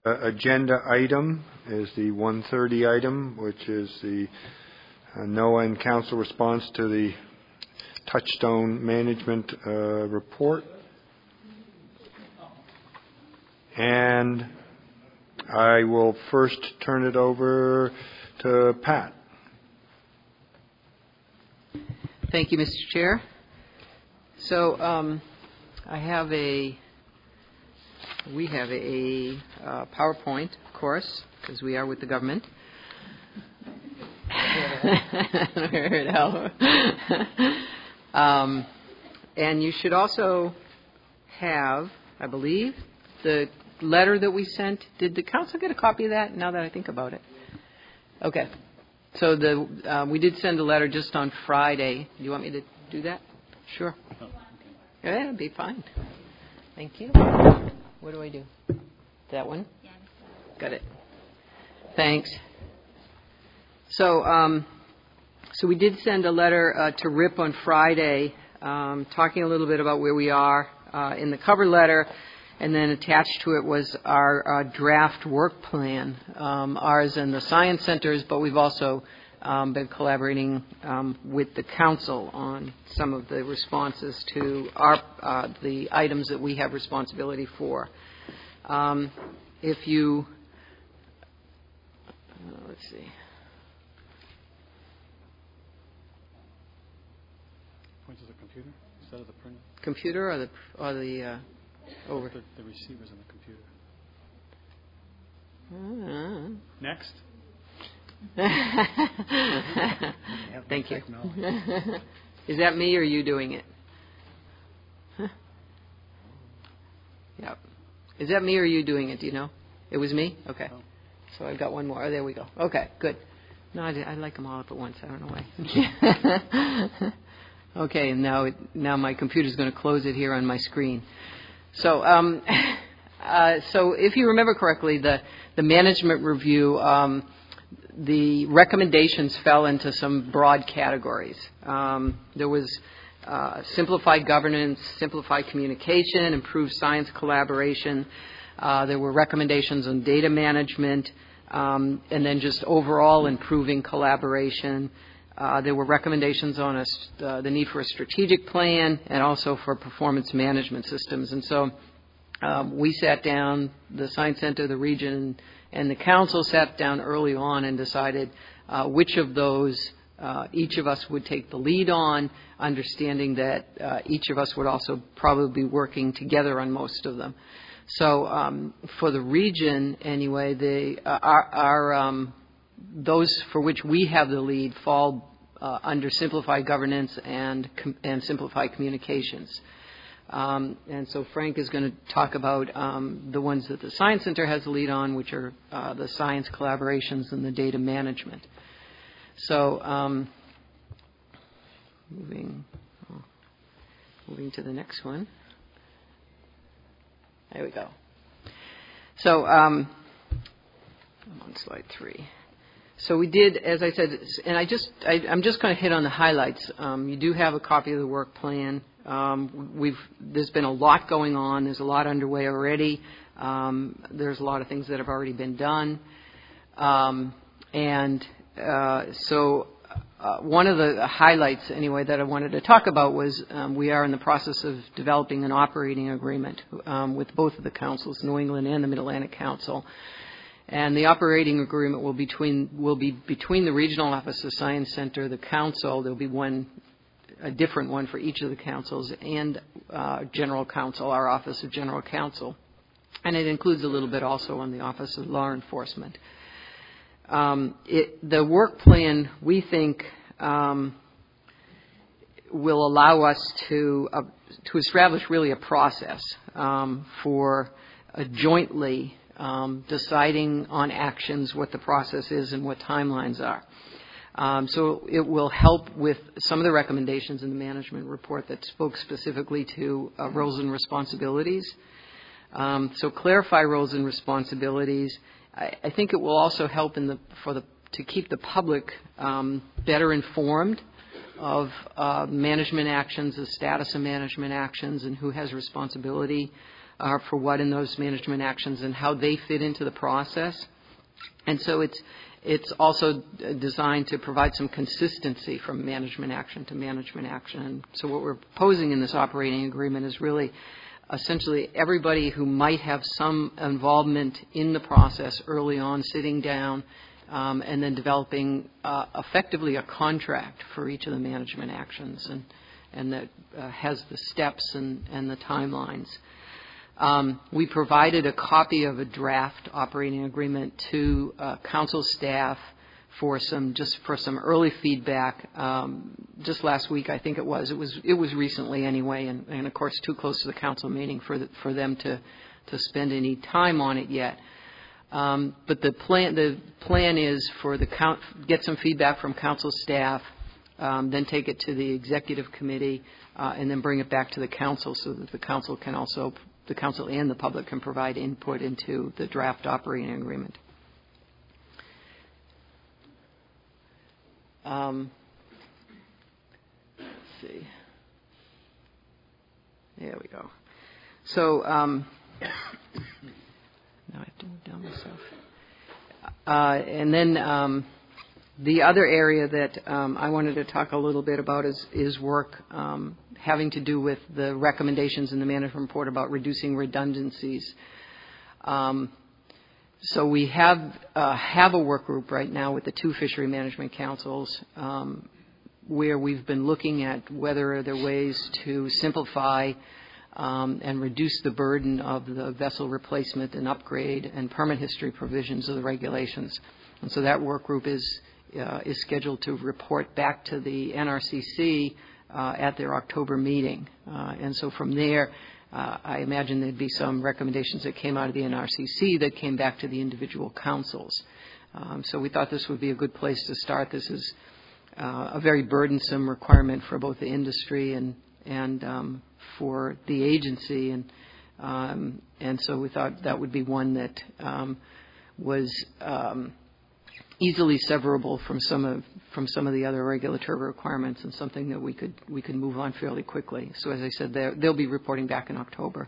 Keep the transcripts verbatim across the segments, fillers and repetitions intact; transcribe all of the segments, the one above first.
Uh, agenda item is the one thirty item, which is the uh, NOAA and Council response to the Touchstone Management uh, report. And I will first turn it over to Pat. Thank you, Mister Chair. So um, I have a, we have a uh, PowerPoint, of course, because we are with the government. um, and you should also have, I believe, the letter that we sent. Did the council get a copy of that, now that I think about it? Okay. So the uh, we did send a letter just on Friday. Do you want me to do that? Sure. Oh, okay. Yeah, that'd be fine. Thank you. What do I do? That one? Yeah. Got it. Thanks. So, um, so we did send a letter uh, to R I P on Friday, um, talking a little bit about where we are uh, in the cover letter. And then attached to it was our uh, draft work plan, um, ours and the Science Centers, but we've also um, been collaborating um, with the Council on some of the responses to our uh, the items that we have responsibility for. Um, if you, uh, let's see. Point to the computer instead of the printer. Computer or the, or the uh, over the, the receivers on the computer. Uh-huh. Next. Thank you. Is that me or you doing it? Huh? Yep. Is that me or you doing it? Do you know? It was me? Okay. Oh. So I've got one more. Oh, there we go. Okay, good. No, I, I like them all up at once. I don't know why. Okay, and now it, now my computer's going to close it here on my screen. So, um, uh, so if you remember correctly, the, the management review, um, the recommendations fell into some broad categories. Um, there was uh, simplified governance, simplified communication, improved science collaboration. Uh, there were recommendations on data management, um, and then just overall improving collaboration. Uh, there were recommendations on a, uh, the need for a strategic plan and also for performance management systems. And so um, we sat down, the Science Center, the region, and the council sat down early on and decided uh, which of those uh, each of us would take the lead on, understanding that uh, each of us would also probably be working together on most of them. So um, for the region, anyway, the, uh, our, our um, those for which we have the lead fall uh, under simplified governance and com- and simplified communications. Um, and so Frank is going to talk about um, the ones that the Science Center has the lead on, which are uh, the science collaborations and the data management. So um, moving, oh, moving to the next one. There we go. So um, I'm on slide three. So we did, as I said, and I just, I, I'm just going to hit on the highlights. Um, you do have a copy of the work plan. Um, we've, there's been a lot going on. There's a lot underway already. Um, there's a lot of things that have already been done. Um, and uh, so uh, one of the highlights, anyway, that I wanted to talk about was um, we are in the process of developing an operating agreement um, with both of the councils, New England and the Mid-Atlantic Council. And the operating agreement will between will be between the regional office of Science Center, the council. There'll be one, a different one for each of the councils, and uh, General Counsel, our Office of General Counsel, and it includes a little bit also on the Office of Law Enforcement. Um, it, the work plan, we think, um, will allow us to uh, to establish really a process um, for a jointly. Um, deciding on actions, what the process is and what timelines are. Um, so it will help with some of the recommendations in the management report that spoke specifically to uh, roles and responsibilities. Um, so clarify roles and responsibilities. I, I think it will also help in the, for the, to keep the public um, better informed of uh, management actions, the status of management actions, and who has responsibility are for what in those management actions and how they fit into the process. And so it's it's also designed to provide some consistency from management action to management action. And so what we're proposing in this operating agreement is really essentially everybody who might have some involvement in the process early on sitting down um, and then developing uh, effectively a contract for each of the management actions, and, and that uh, has the steps and, and the timelines. Um, we provided a copy of a draft operating agreement to uh, council staff for some just for some early feedback. Um, just last week, I think it was. It was it was recently anyway, and, and of course too close to the council meeting for the, for them to to spend any time on it yet. Um, but the plan the plan is for the count get some feedback from council staff, um, then take it to the executive committee, uh, and then bring it back to the council so that the council can also the council and the public can provide input into the draft operating agreement. Um, let's see. There we go. So um, now I have to move down myself. Uh, and then um, the other area that um, I wanted to talk a little bit about is, is work um, having to do with the recommendations in the management report about reducing redundancies. Um, So we have uh, have a work group right now with the two fishery management councils um, where we've been looking at whether there are ways to simplify um, and reduce the burden of the vessel replacement and upgrade and permit history provisions of the regulations. And so that work group is uh, is scheduled to report back to the N R C C uh, at their October meeting. Uh, and so from there, Uh, I imagine there'd be some recommendations that came out of the N R C C that came back to the individual councils. Um, so we thought this would be a good place to start. This is uh, a very burdensome requirement for both the industry and and um, for the agency, and um, and so we thought that would be one that um, was um, easily severable from some of from some of the other regulatory requirements, and something that we could we could move on fairly quickly. So as I said, they'll be reporting back in October.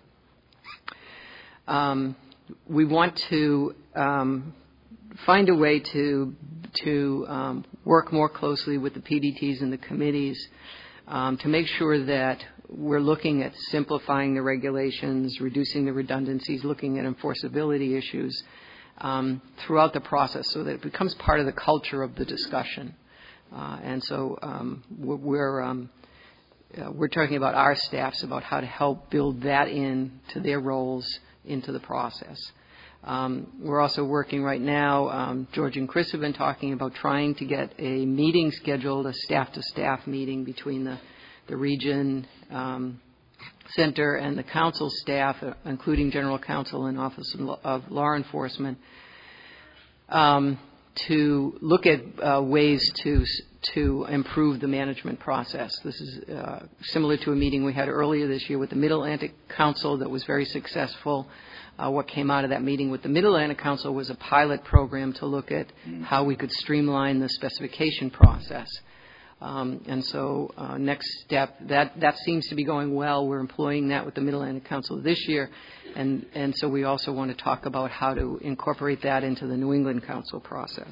Um, we want to um, find a way to to um, work more closely with the P D Ts and the committees um, to make sure that we're looking at simplifying the regulations, reducing the redundancies, looking at enforceability issues Um, throughout the process, so that it becomes part of the culture of the discussion. Uh, and so um, we're we're, um, uh, we're talking about our staffs about how to help build that in to their roles into the process. Um, we're also working right now. Um, George and Chris have been talking about trying to get a meeting scheduled, a staff-to-staff meeting between the the region. Um, Center and the council staff, uh, including General Counsel and Office of Law, of Law Enforcement, um, to look at uh, ways to to improve the management process. This is uh, similar to a meeting we had earlier this year with the Mid-Atlantic Council that was very successful. Uh, what came out of that meeting with the Mid-Atlantic Council was a pilot program to look at how we could streamline the specification process. Um, and so uh, next step, that, that seems to be going well. We're employing that with the Mid-Atlantic Council this year. And, and so we also want to talk about how to incorporate that into the New England Council process.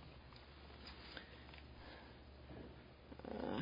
Uh,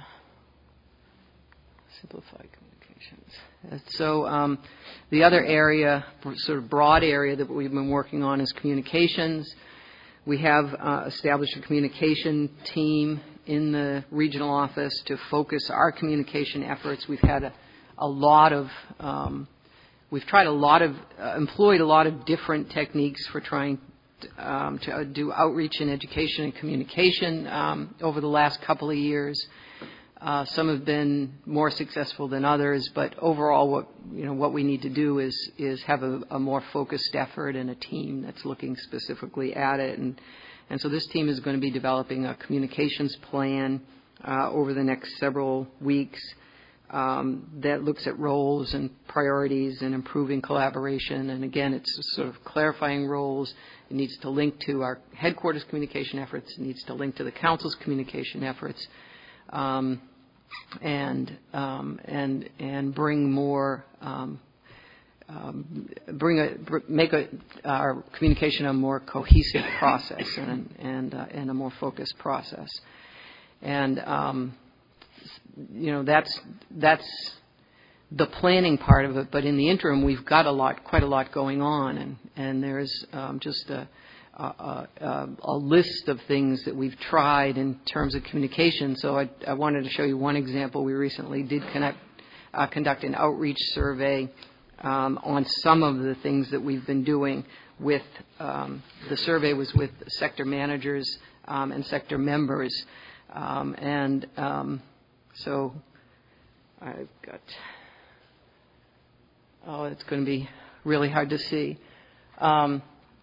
simplify communications. Uh, so um, the other area, sort of broad area that we've been working on is communications. We have uh, established a communication team in the regional office to focus our communication efforts. We've had a, a lot of, um, we've tried a lot of, uh, employed a lot of different techniques for trying um, to uh, do outreach and education and communication um, over the last couple of years. Uh, some have been more successful than others, but overall, what you know, what we need to do is is have a, a more focused effort and a team that's looking specifically at it. And And so this team is going to be developing a communications plan uh, over the next several weeks um, that looks at roles and priorities and improving collaboration. And again, it's sort of clarifying roles. It needs to link to our headquarters communication efforts. It needs to link to the council's communication efforts, um, and um, and and bring more. Um, um, bring a br- make a, our communication a more cohesive process and and uh, and a more focused process. And um, you know that's that's the planning part of it. But in the interim, we've got a lot, quite a lot going on, and and there's um, just a, a, a, a list of things that we've tried in terms of communication. So I, I wanted to show you one example. We recently did connect, uh, conduct an outreach survey um, on some of the things that we've been doing. With um, the survey was with sector managers um, and sector members, um, and um, so I've got. Oh, it's going to be really hard to see. Um,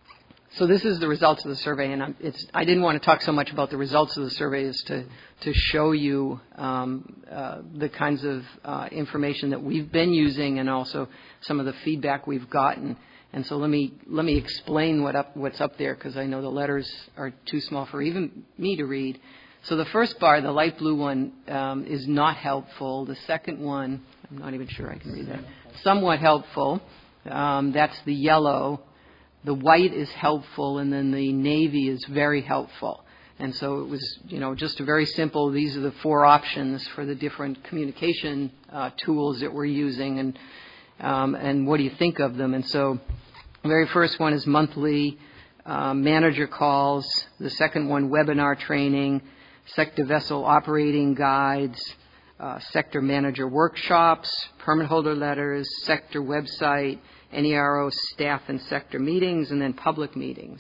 so this is the results of the survey, and I'm, it's, I didn't want to talk so much about the results of the survey as to, to show you um, uh, the kinds of uh, information that we've been using and also some of the feedback we've gotten. And so let me let me explain what up, what's up there, because I know the letters are too small for even me to read. So the first bar, the light blue one, um, is not helpful. The second one, I'm not even sure I can read that. Somewhat helpful. Um, that's the yellow. The white is helpful, and then the navy is very helpful. And so it was, you know, just a very simple, these are the four options for the different communication uh, tools that we're using, and um, and what do you think of them? And so the very first one is monthly uh, manager calls. The second one, webinar training, sector vessel operating guides, Uh, sector manager workshops, permit holder letters, sector website, N E R O staff and sector meetings, and then public meetings.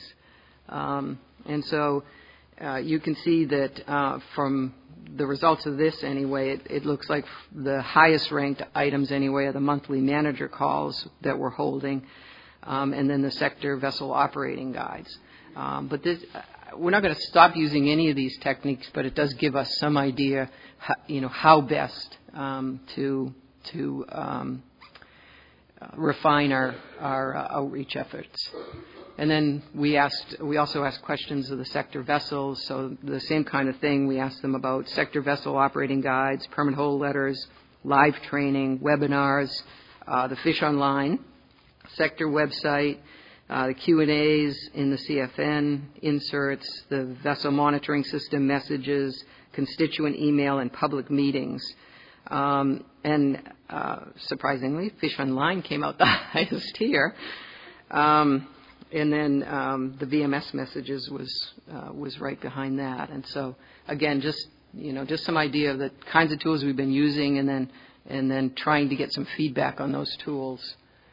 Um, and so uh, you can see that uh, from the results of this anyway, it, it looks like the highest ranked items anyway are the monthly manager calls that we're holding, um, and then the sector vessel operating guides. Um, but this, we're not going to stop using any of these techniques, but it does give us some idea, how, you know, how best um, to to um, uh, refine our our uh, outreach efforts. And then we asked, we also asked questions of the sector vessels. So the same kind of thing. We asked them about sector vessel operating guides, permit hold letters, live training, webinars, uh, the Fish Online, sector website. Uh, the Q and A's in the C F N, inserts, the vessel monitoring system messages, constituent email, and public meetings. Um, and uh, surprisingly, Fish Online came out the highest here. Um, and then um, the V M S messages was uh, was right behind that. And so, again, just you know, just some idea of the kinds of tools we've been using, and then and then trying to get some feedback on those tools.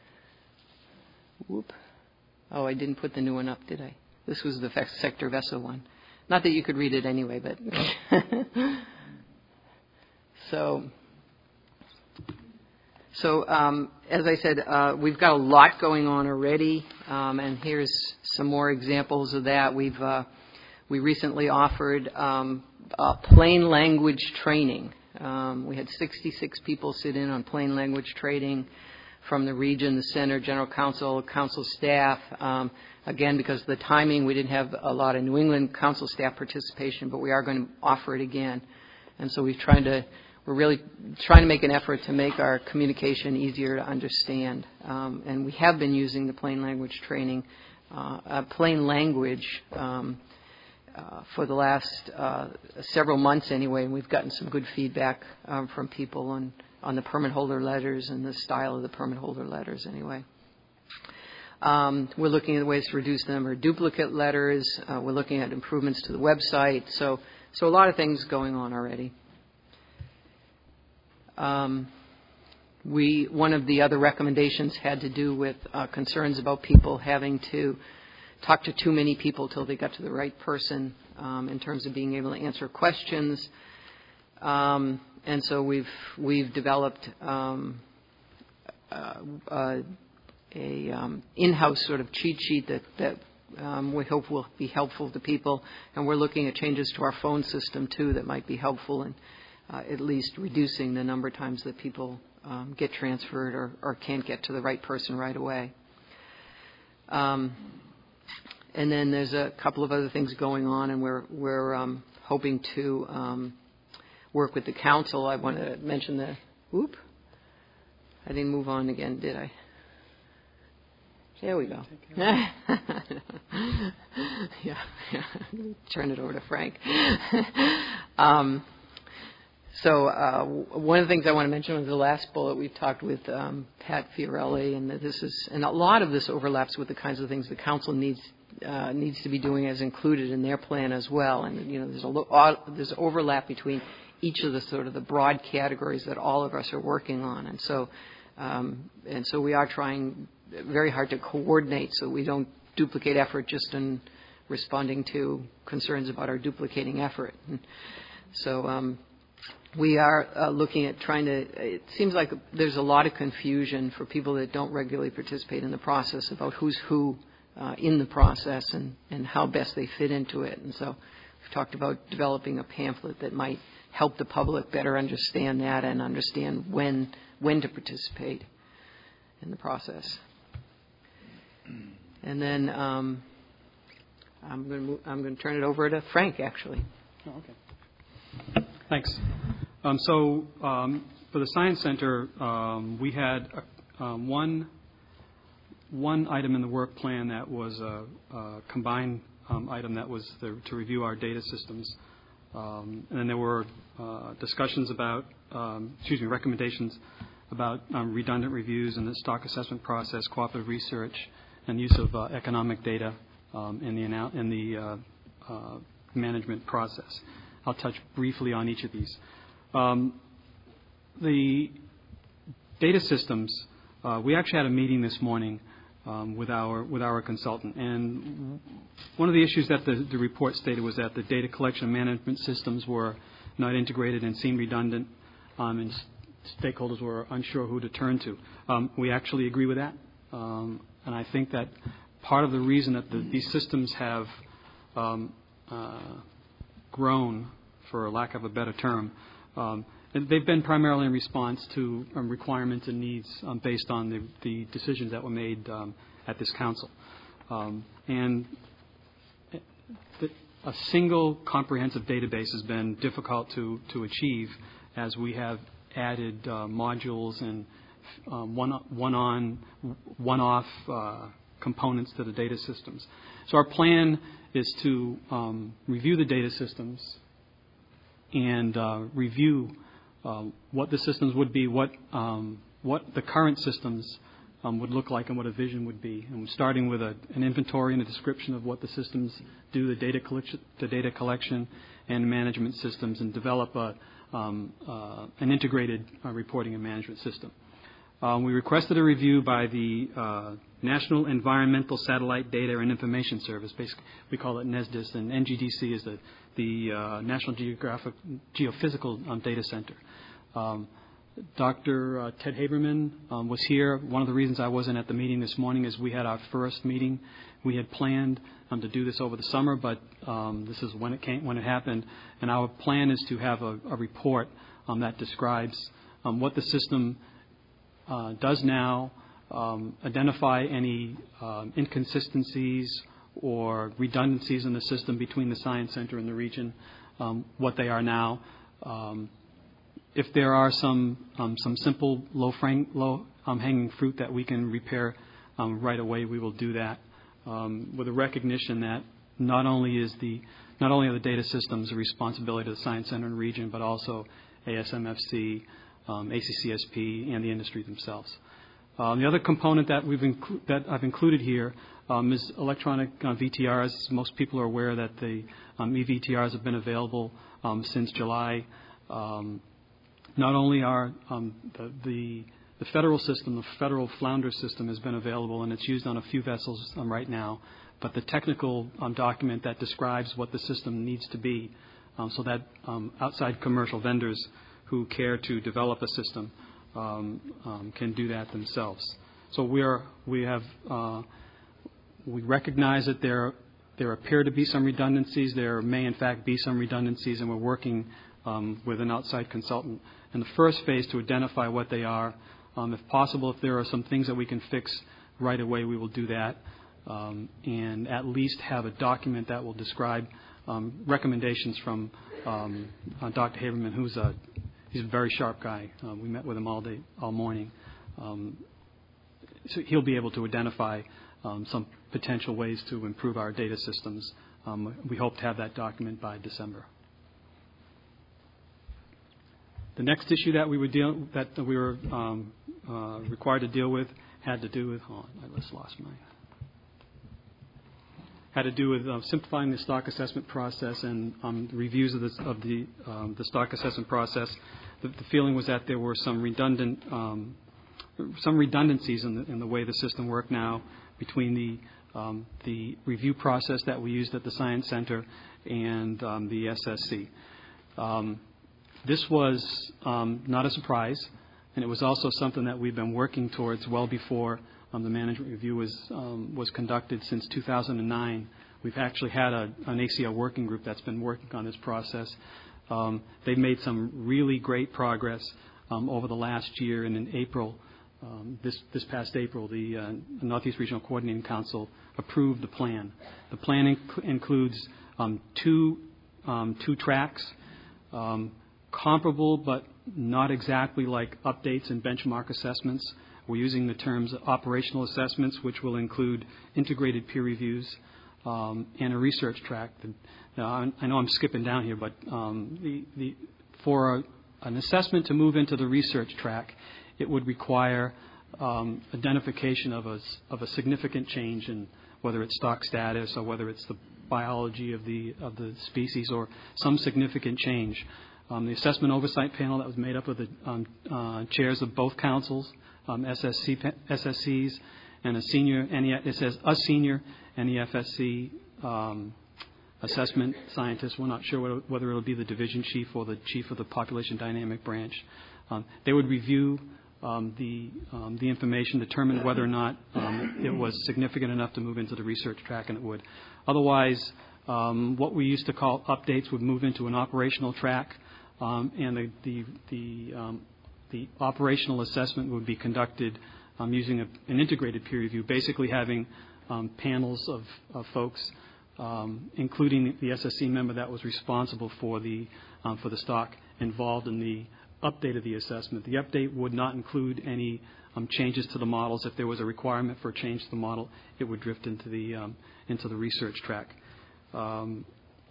Whoop. Oh, I didn't put the new one up, did I? This was the sector vessel one. Not that you could read it anyway, but so so um, as I said, uh, we've got a lot going on already, um, and here's some more examples of that. We've uh, we recently offered um, uh, plain language training. Um, we had sixty-six people sit in on plain language training from the region, the center, general counsel, council staff. Um, again, because of the timing, we didn't have a lot of New England council staff participation, but we are going to offer it again. And so we've tried to, we're really trying to make an effort to make our communication easier to understand. Um, and we have been using the plain language training, uh, uh, plain language um, uh, for the last uh, several months anyway, and we've gotten some good feedback um, from people on on the permit holder letters and the style of the permit holder letters anyway. Um, we're looking at ways to reduce the number of duplicate letters. Uh, we're looking at improvements to the website. So, so a lot of things going on already. Um, we, one of the other recommendations had to do with uh, concerns about people having to talk to too many people till they got to the right person um, in terms of being able to answer questions. Um, And so we've we've developed um, uh, uh, a um, in-house sort of cheat sheet that that um, we hope will be helpful to people, and we're looking at changes to our phone system too that might be helpful in uh, at least reducing the number of times that people um, get transferred or, or can't get to the right person right away. Um, and then there's a couple of other things going on, and we're we're um, hoping to. Um, work with the council. I want to mention the, whoop, I didn't move on again, did I? There we go. yeah, yeah. Turn it over to Frank. um, so uh, one of the things I want to mention was the last bullet. We've talked with um, Pat Fiorelli, and that this is, and a lot of this overlaps with the kinds of things the council needs uh, needs to be doing as included in their plan as well. And you know, there's a lo- there's overlap between each of the sort of the broad categories that all of us are working on, and so um, and so we are trying very hard to coordinate so we don't duplicate effort just in responding to concerns about our duplicating effort. And so um, we are uh, looking at trying to, it seems like there's a lot of confusion for people that don't regularly participate in the process about who's who uh, in the process and, and how best they fit into it. And so we've talked about developing a pamphlet that might help the public better understand that and understand when when to participate in the process. And then um, I'm going to move, I'm going to turn it over to Frank, actually. Oh, okay. Thanks. Um, so um, for the Science Center, um, we had a, um, one one item in the work plan that was a, a combined um, item that was the, to review our data systems. Um, and then there were uh, discussions about, um, excuse me, recommendations about um, redundant reviews and the stock assessment process, cooperative research, and use of uh, economic data um, in the in the uh, uh, management process. I'll touch briefly on each of these. Um, the data systems. Uh, we actually had a meeting this morning um, with our with our consultant, and one of the issues that the, the report stated was that the data collection and management systems were not integrated and seemed redundant, um, and stakeholders were unsure who to turn to. Um, we actually agree with that. Um, And I think that part of the reason that the, these systems have um, uh, grown, for lack of a better term, um, and they've been primarily in response to um, requirements and needs um, based on the, the decisions that were made um, at this council. Um, and the, a single comprehensive database has been difficult to, to achieve as we have added uh, modules and Um, one, one on, one off uh, components to the data systems. So our plan is to um, review the data systems and uh, review uh, what the systems would be, what um, what the current systems um, would look like, and what a vision would be. And starting with a, an inventory and a description of what the systems do, the data collection, the data collection and management systems, and develop a, um, uh, an integrated uh, reporting and management system. Um, we requested a review by the uh, National Environmental Satellite Data and Information Service. Basically, we call it NESDIS, and N G D C is the, the uh, National Geographic Geophysical um, Data Center. Um, Doctor Uh, Ted Haberman um, was here. One of the reasons I wasn't at the meeting this morning is we had our first meeting. We had planned um, to do this over the summer, but um, this is when it came, when it happened. And our plan is to have a, a report um, that describes um, what the system Uh, does now, um, identify any um, inconsistencies or redundancies in the system between the Science Center and the region, um, what they are now. Um, if there are some um, some simple low, frank, low um, hanging fruit that we can repair um, right away, we will do that um, with a recognition that not only is the not only are the data systems a responsibility of the Science Center and region, but also A S M F C. Um, A C C S P, and the industry themselves. Um, the other component that we've inclu- that I've included here um, is electronic uh, V T Rs. Most people are aware that the um, E V T Rs have been available um, since July. Um, not only are um, the, the the federal system, the federal flounder system, has been available, and it's used on a few vessels um, right now, but the technical um, document that describes what the system needs to be, um, so that um, outside commercial vendors who care to develop a system um, um, can do that themselves. So we are we have uh, we recognize that there there appear to be some redundancies. There may in fact be some redundancies, and we're working um, with an outside consultant in the first phase to identify what they are. Um, if possible, if there are some things that we can fix right away, we will do that, um, and at least have a document that will describe um, recommendations from um, uh, Doctor Haberman, who's a He's a very sharp guy. Uh, we met with him all day, all morning. Um, so he'll be able to identify um, some potential ways to improve our data systems. Um, we hope to have that document by December. The next issue that we would deal that we were um, uh, required to deal with had to do with. Hold on, I just lost my. Had to do with uh, simplifying the stock assessment process and um, reviews of, this, of the um, the stock assessment process. The, the feeling was that there were some redundant um, some redundancies in the, in the way the system worked now between the um, the review process that we used at the Science Center and um, the S S C. Um, This was um, not a surprise, and it was also something that we've been working towards well before um, the management review was um, was conducted since two thousand nine. We've actually had a, an A C L working group that's been working on this process. Um, they've made some really great progress um, over the last year, and in April, um, this this past April, the uh, Northeast Regional Coordinating Council approved the plan. The plan inc- includes um, two um, two tracks. Um, comparable but not exactly like updates and benchmark assessments. We're using the terms operational assessments, which will include integrated peer reviews um, and a research track. Now, I know I'm skipping down here, but um, the, the, for a, an assessment to move into the research track, it would require um, identification of a, of a significant change in whether it's stock status or whether it's the biology of the of the species or some significant change. Um, the assessment oversight panel that was made up of the um, uh, chairs of both councils, um, S S C, S S Cs, and a senior, it says a senior N E F S C um, assessment scientist. We're not sure whether it will be the division chief or the chief of the population dynamic branch. Um, they would review um, the um, the information, determine whether or not um, it was significant enough to move into the research track, and it would. Otherwise, um, what we used to call updates would move into an operational track. Um, and the the the, um, the operational assessment would be conducted um, using a, an integrated peer review, basically having um, panels of, of folks, um, including the S S C member that was responsible for the um, for the stock, involved in the update of the assessment. The update would not include any um, changes to the models. If there was a requirement for a change to the model, it would drift into the um, into the research track. Um,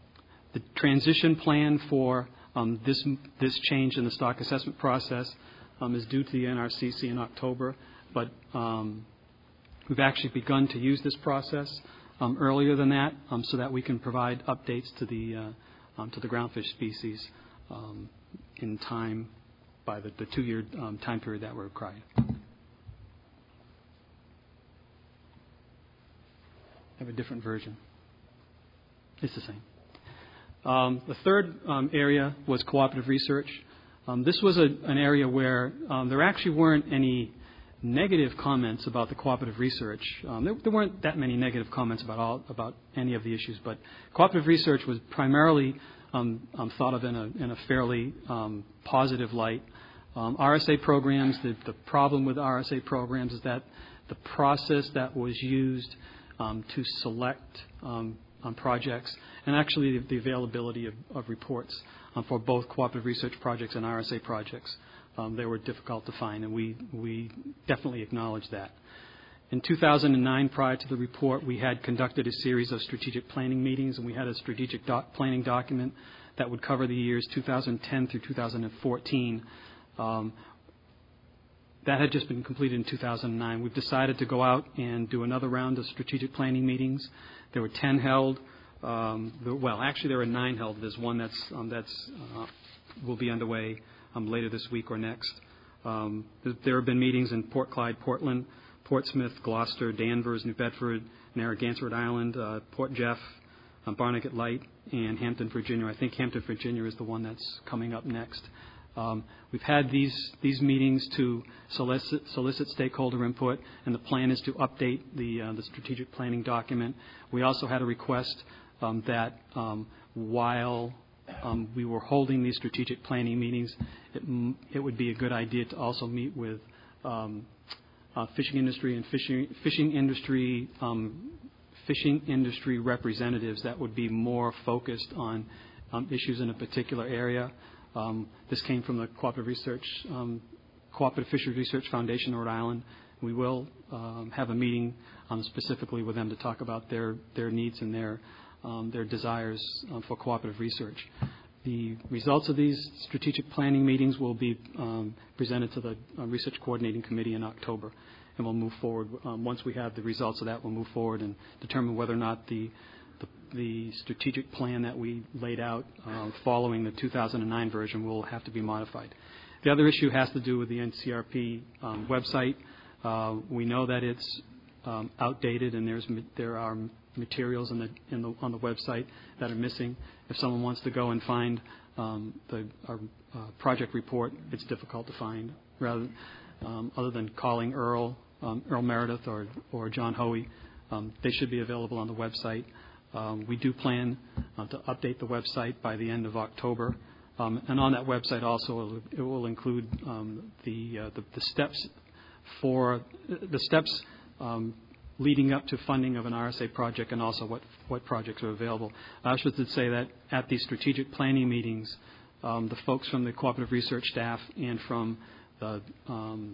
the transition plan for Um, this this change in the stock assessment process um, is due to the N R C C in October, but um, we've actually begun to use this process um, earlier than that, um, so that we can provide updates to the uh, um, to the groundfish species um, in time by the, the two-year um, time period that we're required. I have a different version. It's the same. Um, the third um, area was cooperative research. Um, this was a, an area where um, there actually weren't any negative comments about the cooperative research. Um, there, there weren't that many negative comments about all about any of the issues, but cooperative research was primarily um, um, thought of in a, in a fairly um, positive light. Um, R S A programs, the, the problem with R S A programs is that the process that was used um, to select um, on projects, and actually the, the availability of, of reports um, for both cooperative research projects and R S A projects. Um, they were difficult to find, and we, we definitely acknowledge that. In two thousand nine, prior to the report, we had conducted a series of strategic planning meetings, and we had a strategic doc- planning document that would cover the years two thousand ten through two thousand fourteen. Um, that had just been completed in two thousand nine. We've decided to go out and do another round of strategic planning meetings. There were ten held. Um, the, well, actually, there are nine held. There's one that's um, that's uh, will be underway um, later this week or next. Um, there, there have been meetings in Port Clyde, Portland, Portsmouth, Gloucester, Danvers, New Bedford, Narragansett, Rhode Island, uh, Port Jeff, um, Barnegat Light, and Hampton, Virginia. I think Hampton, Virginia is the one that's coming up next. Um, we've had these these meetings to solicit, solicit stakeholder input, and the plan is to update the uh, the strategic planning document. We also had a request um, that um, while um, we were holding these strategic planning meetings, it, it would be a good idea to also meet with um, uh, fishing industry and fishing fishing industry um, fishing industry representatives that would be more focused on um, issues in a particular area. Um, this came from the Cooperative Research, um, Cooperative Fisheries Research Foundation, Rhode Island. We will um, have a meeting um, specifically with them to talk about their, their needs and their, um, their desires uh, for cooperative research. The results of these strategic planning meetings will be um, presented to the uh, Research Coordinating Committee in October, and we'll move forward. Um, once we have the results of that, we'll move forward and determine whether or not the the, the strategic plan that we laid out uh, following the two thousand nine version will have to be modified. The other issue has to do with the N C R P um, website. Uh, we know that it's um, outdated, and there's there are materials in the, in the on the website that are missing. If someone wants to go and find um, the our, uh, project report, it's difficult to find. Rather, um, other than calling Earl um, Earl Meredith or or John Hoey, um, they should be available on the website. Um, we do plan uh, to update the website by the end of October, um, and on that website also it will include um, the, uh, the the steps for the steps. Um, leading up to funding of an R S A project, and also what, what projects are available. I should say that at these strategic planning meetings, um, the folks from the Cooperative Research staff and from the, um,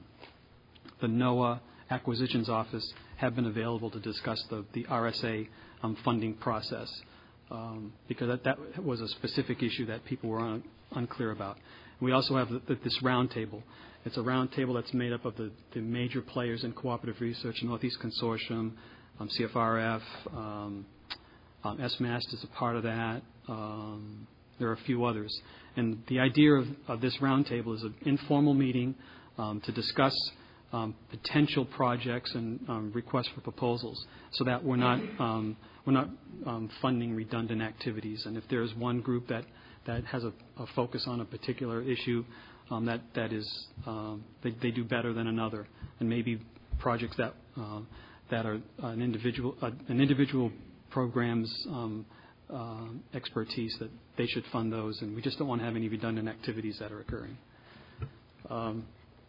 the NOAA Acquisitions Office have been available to discuss the, the R S A um, funding process, um, because that, that was a specific issue that people were un, unclear about. We also have the, the, this roundtable. It's a roundtable that's made up of the, the major players in cooperative research, Northeast Consortium, um, C F R F, um, um, S M A S T is a part of that. Um, there are a few others. And the idea of, of this roundtable is an informal meeting um, to discuss um, potential projects and um, requests for proposals, so that we're not um, we're not um, funding redundant activities. And if there's one group that that has a, a focus on a particular issue, Um, that that is um, they, they do better than another, and maybe projects that uh, that are an individual uh, an individual program's um, uh, expertise, that they should fund those, and we just don't want to have any redundant activities that are occurring. Um,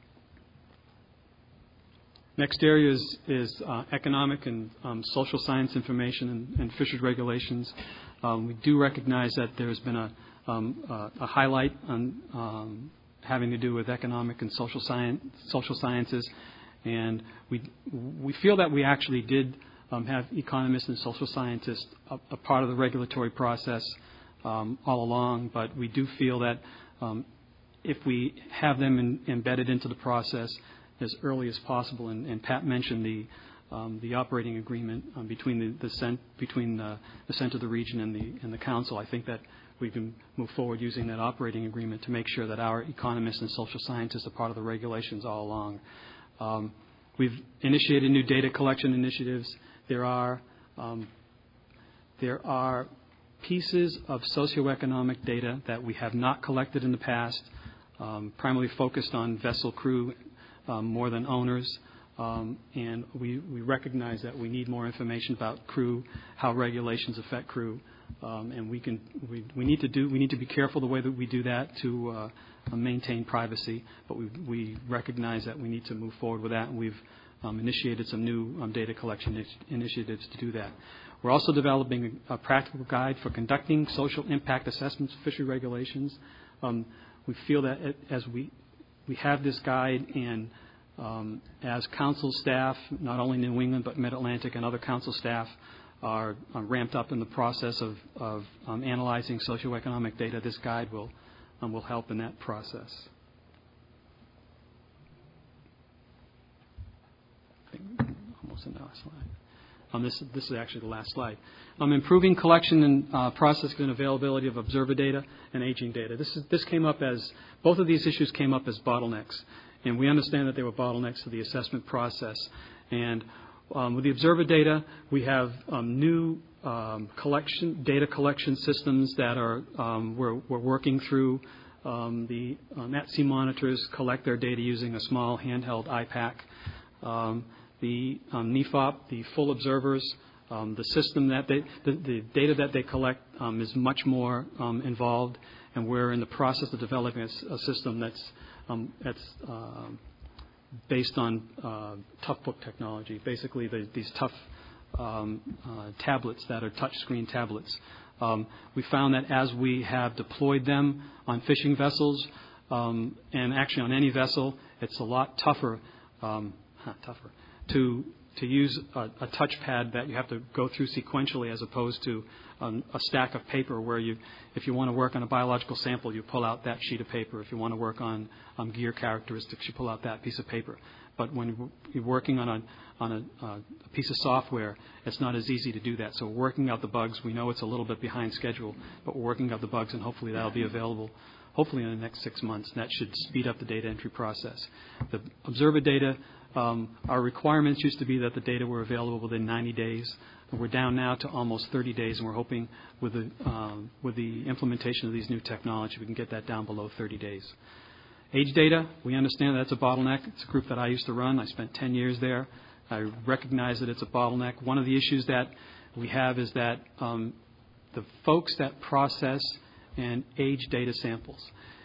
next area is, is uh, economic and um, social science information and, and fisheries regulations. Um, we do recognize that there's been a um, uh, a highlight on um, having to do with economic and social science, social sciences, and we we feel that we actually did um, have economists and social scientists a, a part of the regulatory process um, all along, but we do feel that um, if we have them in, embedded into the process as early as possible, and, and Pat mentioned the um, the operating agreement um, between the, the cent, between the, the center of the region and the and the council, I think that we can move forward using that operating agreement to make sure that our economists and social scientists are part of the regulations all along. Um, we've initiated new data collection initiatives. There are um, there are pieces of socioeconomic data that we have not collected in the past, um, primarily focused on vessel crew um, more than owners. Um, and we, we recognize that we need more information about crew, how regulations affect crew. Um, and we can we, we need to do we need to be careful the way that we do that to uh, maintain privacy. But we we recognize that we need to move forward with that, and we've um, initiated some new um, data collection initiatives to do that. We're also developing a, a practical guide for conducting social impact assessments of fishery regulations. Um, we feel that it, as we we have this guide, and um, as council staff, not only New England but Mid-Atlantic and other council staff are um, ramped up in the process of, of um, analyzing socioeconomic data, this guide will um, will help in that process. I think almost in the last slide. Um, this, this is actually the last slide. Um, improving collection and uh, processing and availability of observer data and aging data. This is, this came up as both of these issues came up as bottlenecks, and we understand that they were bottlenecks to the assessment process. And Um, with the observer data, we have um, new um, collection data collection systems that are um, we're, we're working through. Um, the um, at-sea monitors collect their data using a small handheld I PAC. Um, the um, N I F O P, the full observers, um, the system that they, the, the data that they collect um, is much more um, involved, and we're in the process of developing a, a system that's um, that's uh, based on uh, tough book technology, basically the, these tough um, uh, tablets that are touchscreen tablets. Um, we found that as we have deployed them on fishing vessels, um, and actually on any vessel, it's a lot tougher, um, not tougher, to to use a, a touchpad that you have to go through sequentially as opposed to um, a stack of paper where you, if you want to work on a biological sample, you pull out that sheet of paper. If you want to work on um, gear characteristics, you pull out that piece of paper. But when you're working on a on a, uh, a piece of software, it's not as easy to do that. So we're working out the bugs. We know it's a little bit behind schedule, but we're working out the bugs, and hopefully that'll be available hopefully in the next six months. And that should speed up the data entry process. The observer data, um, our requirements used to be that the data were available within ninety days. We're down now to almost thirty days, and we're hoping with the, um, with the implementation of these new technology, we can get that down below thirty days. Age data, we understand that's a bottleneck. It's a group that I used to run. I spent ten years there. I recognize that it's a bottleneck. One of the issues that we have is that um, the folks that process and age data samples,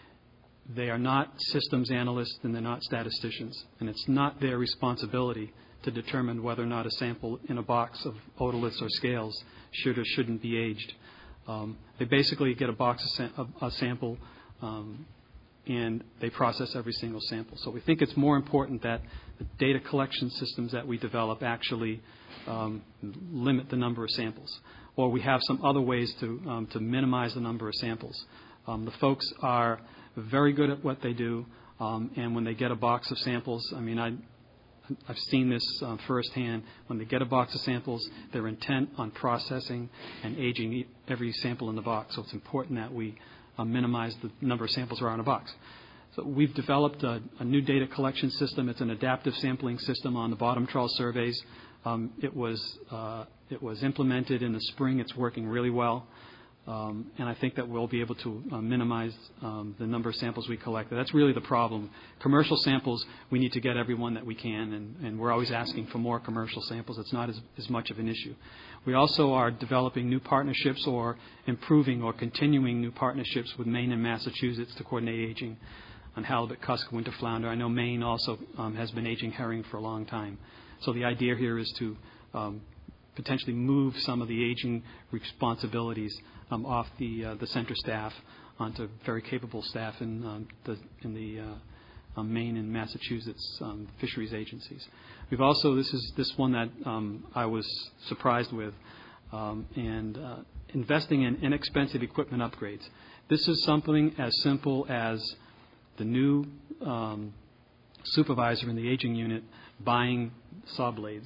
they are not systems analysts and they're not statisticians. And it's not their responsibility to determine whether or not a sample in a box of otoliths or scales should or shouldn't be aged. Um, they basically get a box of sam- a, a sample um, and they process every single sample. So we think it's more important that the data collection systems that we develop actually um, limit the number of samples, or we have some other ways to um, to minimize the number of samples. Um, the folks are very good at what they do, um, and when they get a box of samples, I mean, I, I've seen this uh, firsthand. When they get a box of samples, they're intent on processing and aging every sample in the box. So it's important that we Uh, minimize the number of samples around a box. So we've developed a, a new data collection system. It's an adaptive sampling system on the bottom trawl surveys. Um, it was uh, it was implemented in the spring. It's working really well, um, and I think that we'll be able to uh, minimize um, the number of samples we collect. That's really the problem. Commercial samples, we need to get everyone that we can, and, and we're always asking for more commercial samples. It's not as, as much of an issue. We also are developing new partnerships or improving or continuing new partnerships with Maine and Massachusetts to coordinate aging on halibut, cusk, winter flounder. I know Maine also um, has been aging herring for a long time. So the idea here is to um, potentially move some of the aging responsibilities um, off the uh, the center staff onto very capable staff in um, the in the uh, um, Maine and Massachusetts um, fisheries agencies. We've also, this is this one that um, I was surprised with, um, and uh, investing in inexpensive equipment upgrades. This is something as simple as the new um, supervisor in the aging unit buying saw blades.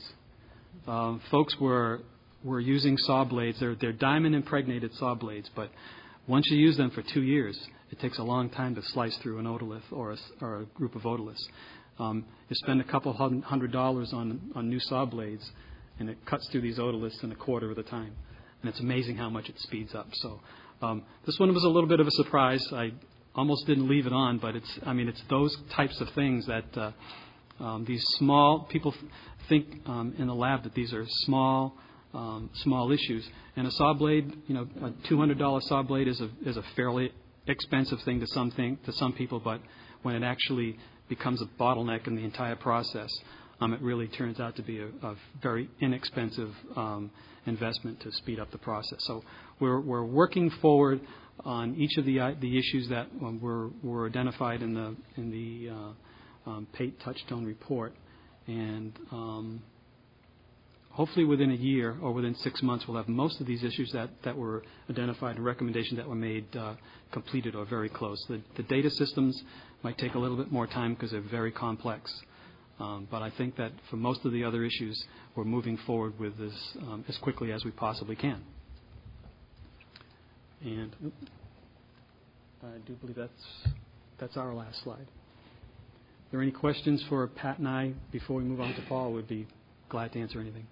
Um, folks were were using saw blades. They're, they're diamond impregnated saw blades, but once you use them for two years, it takes a long time to slice through an otolith or a, or a group of otoliths. Um, you spend a couple hundred dollars on, on new saw blades, and it cuts through these otoliths in a quarter of the time. And it's amazing how much it speeds up. So um, this one was a little bit of a surprise. I almost didn't leave it on, but it's, I mean, it's those types of things that uh, um, these small, people think um, in the lab that these are small, um, small issues. And a saw blade, you know, a two hundred dollars saw blade is a, is a fairly expensive thing to some thing, to some people, but when it actually becomes a bottleneck in the entire process, um, it really turns out to be a, a very inexpensive um, investment to speed up the process. So we're, we're working forward on each of the uh, the issues that um, were were identified in the in the uh, um, Pate Touchstone report, and um, hopefully within a year or within six months, we'll have most of these issues that, that were identified and recommendations that were made uh, completed or very close. The, the data systems might take a little bit more time because they're very complex. Um, but I think that for most of the other issues, we're moving forward with this um, as quickly as we possibly can. And I do believe that's, that's our last slide. Are there any questions for Pat and I before we move on to Paul? We'd be glad to answer anything.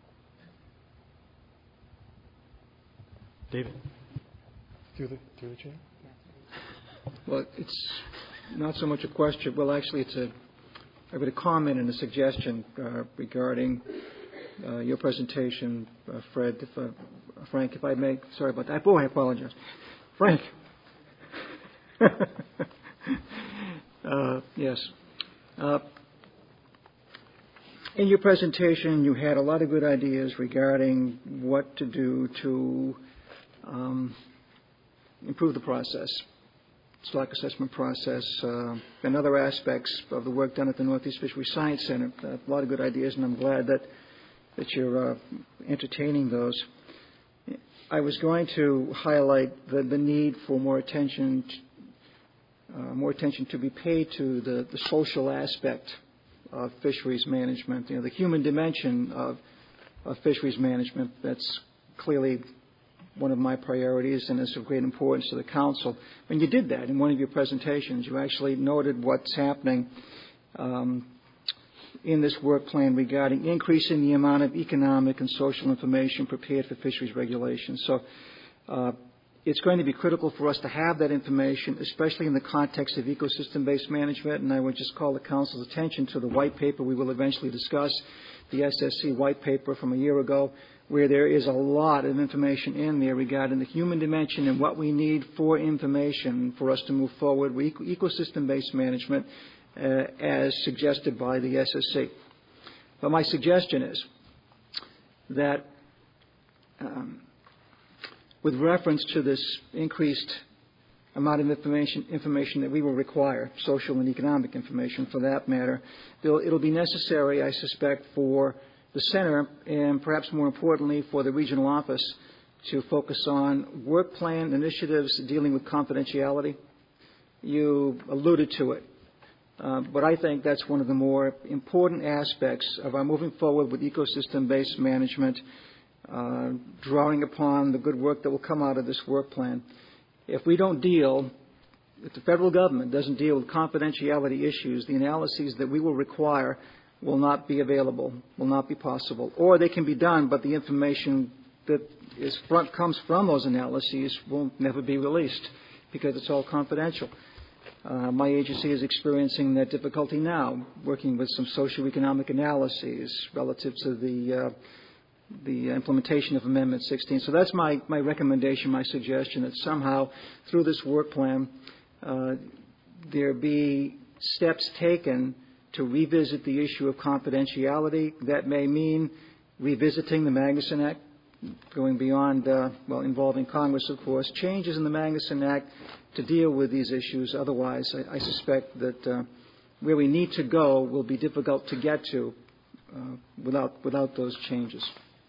David. Through the, through the chair? Well, it's not so much a question. Well, actually, it's a, I've got a comment and a suggestion uh, regarding uh, your presentation, uh, Fred, if, uh, Frank, if I may. Sorry about that. Boy, I apologize. Frank. uh, yes. Uh, in your presentation, you had a lot of good ideas regarding what to do to Um, improve the process. stock assessment process, uh, and other aspects of the work done at the Northeast Fisheries Science Center. Uh, a lot of good ideas, and I'm glad that that you're uh, entertaining those. I was going to highlight the, the need for more attention, uh, more attention to be paid to the, the social aspect of fisheries management. You know, the human dimension of, of fisheries management. That's clearly one of my priorities, and is of great importance to the Council. When you did that in one of your presentations, you actually noted what's happening um, in this work plan regarding increasing the amount of economic and social information prepared for fisheries regulations. So uh, it's going to be critical for us to have that information, especially in the context of ecosystem-based management, and I would just call the Council's attention to the white paper we will eventually discuss, the S S C white paper from a year ago, where there is a lot of information in there regarding the human dimension and what we need for information for us to move forward with ecosystem-based management uh, as suggested by the S S C. But my suggestion is that um, with reference to this increased amount of information, information that we will require, social and economic information for that matter, it'll be necessary, I suspect, for the Center, and perhaps more importantly for the regional office, to focus on work plan initiatives dealing with confidentiality. You alluded to it, uh, but I think that's one of the more important aspects of our moving forward with ecosystem-based management, uh, drawing upon the good work that will come out of this work plan. If we don't deal, if the federal government doesn't deal with confidentiality issues, the analyses that we will require will not be available, will not be possible. Or they can be done, but the information that is front, comes from those analyses will never be released because it's all confidential. Uh, my agency is experiencing that difficulty now, working with some socioeconomic analyses relative to the uh, the implementation of Amendment sixteen. So that's my, my recommendation, my suggestion, that somehow through this work plan uh, there be steps taken to revisit the issue of confidentiality. That may mean revisiting the Magnuson Act, going beyond, uh, well, involving Congress, of course, changes in the Magnuson Act to deal with these issues. Otherwise, I, I suspect that uh, where we need to go will be difficult to get to uh, without, without those changes.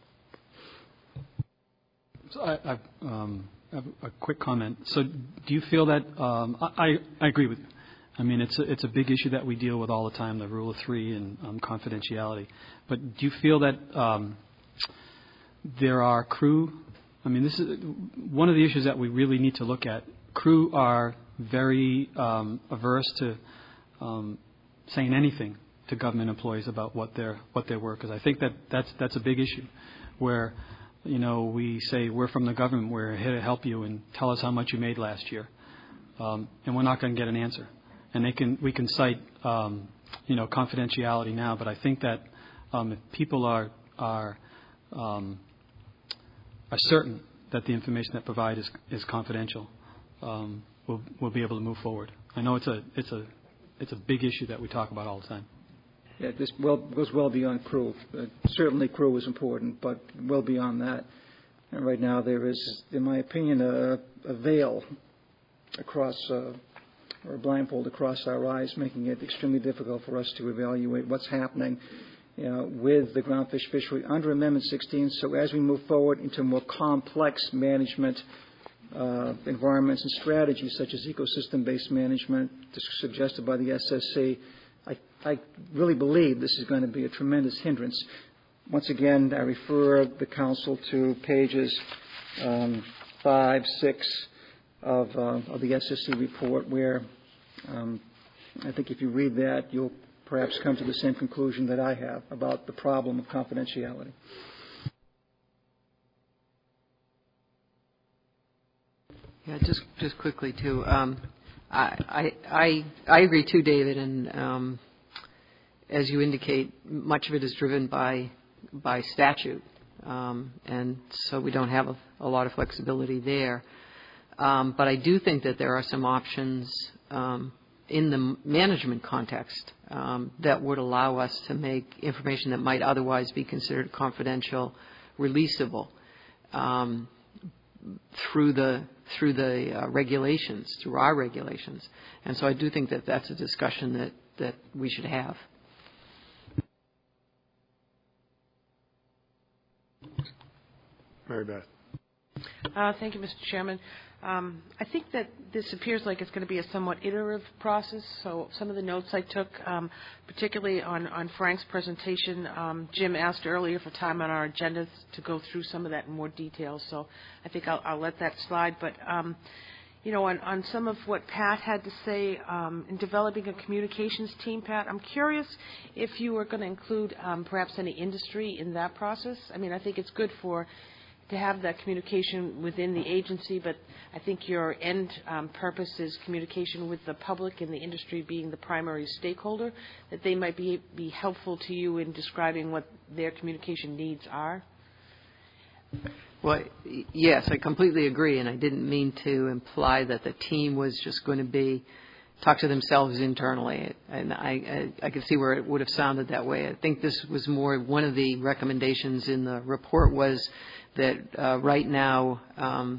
So I, I, um, I have a quick comment. So do you feel that um, I, I agree with you. I mean, it's a, it's a big issue that we deal with all the time, the rule of three and um, confidentiality. But do you feel that um, there are crew? I mean, this is one of the issues that we really need to look at. Crew are very um, averse to um, saying anything to government employees about what their what their work is. I think that that's that's a big issue, where you know we say we're from the government, we're here to help you, and tell us how much you made last year, um, and we're not going to get an answer. And they can, we can cite, um, you know, confidentiality now, but I think that um, if people are are um, are certain that the information they provide is is confidential, um, we'll we'll be able to move forward. I know it's a it's a it's a big issue that we talk about all the time. Yeah, this well goes well beyond crew. Uh, certainly, crew is important, but well beyond that. And right now, there is, in my opinion, a, a veil across. Uh, or a blindfold across our eyes, making it extremely difficult for us to evaluate what's happening you know, with the groundfish fishery under Amendment sixteen. So as we move forward into more complex management uh, environments and strategies such as ecosystem-based management suggested by the S S C, I, I really believe this is going to be a tremendous hindrance. Once again, I refer the Council to pages um, five, six, Of, uh, of the S S C report, where um, I think if you read that, you'll perhaps come to the same conclusion that I have about the problem of confidentiality. Yeah, just just quickly too. Um, I, I I agree too, David, and um, as you indicate, much of it is driven by by statute, um, and so we don't have a, a lot of flexibility there. Um, but I do think that there are some options um, in the management context um, that would allow us to make information that might otherwise be considered confidential releasable. Um, through the through the uh, regulations, through our regulations. And so I do think that that's a discussion that, that we should have. Mary Beth. Uh, thank you, Mister Chairman. Um, I think that this appears like it's going to be a somewhat iterative process. So some of the notes I took, um, particularly on, on Frank's presentation, um, Jim asked earlier for time on our agendas to go through some of that in more detail. So I think I'll, I'll let that slide. But, um, you know, on, on some of what Pat had to say um, in developing a communications team, Pat, I'm curious if you were going to include um, perhaps any industry in that process. I mean, I think it's good for to have that communication within the agency, but I think your end um, purpose is communication with the public and the industry being the primary stakeholder, that they might be, be helpful to you in describing what their communication needs are. Well, yes, I completely agree, and I didn't mean to imply that the team was just going to be talk to themselves internally, and I, I, I could see where it would have sounded that way. I think this was more one of the recommendations in the report was that uh, right now um,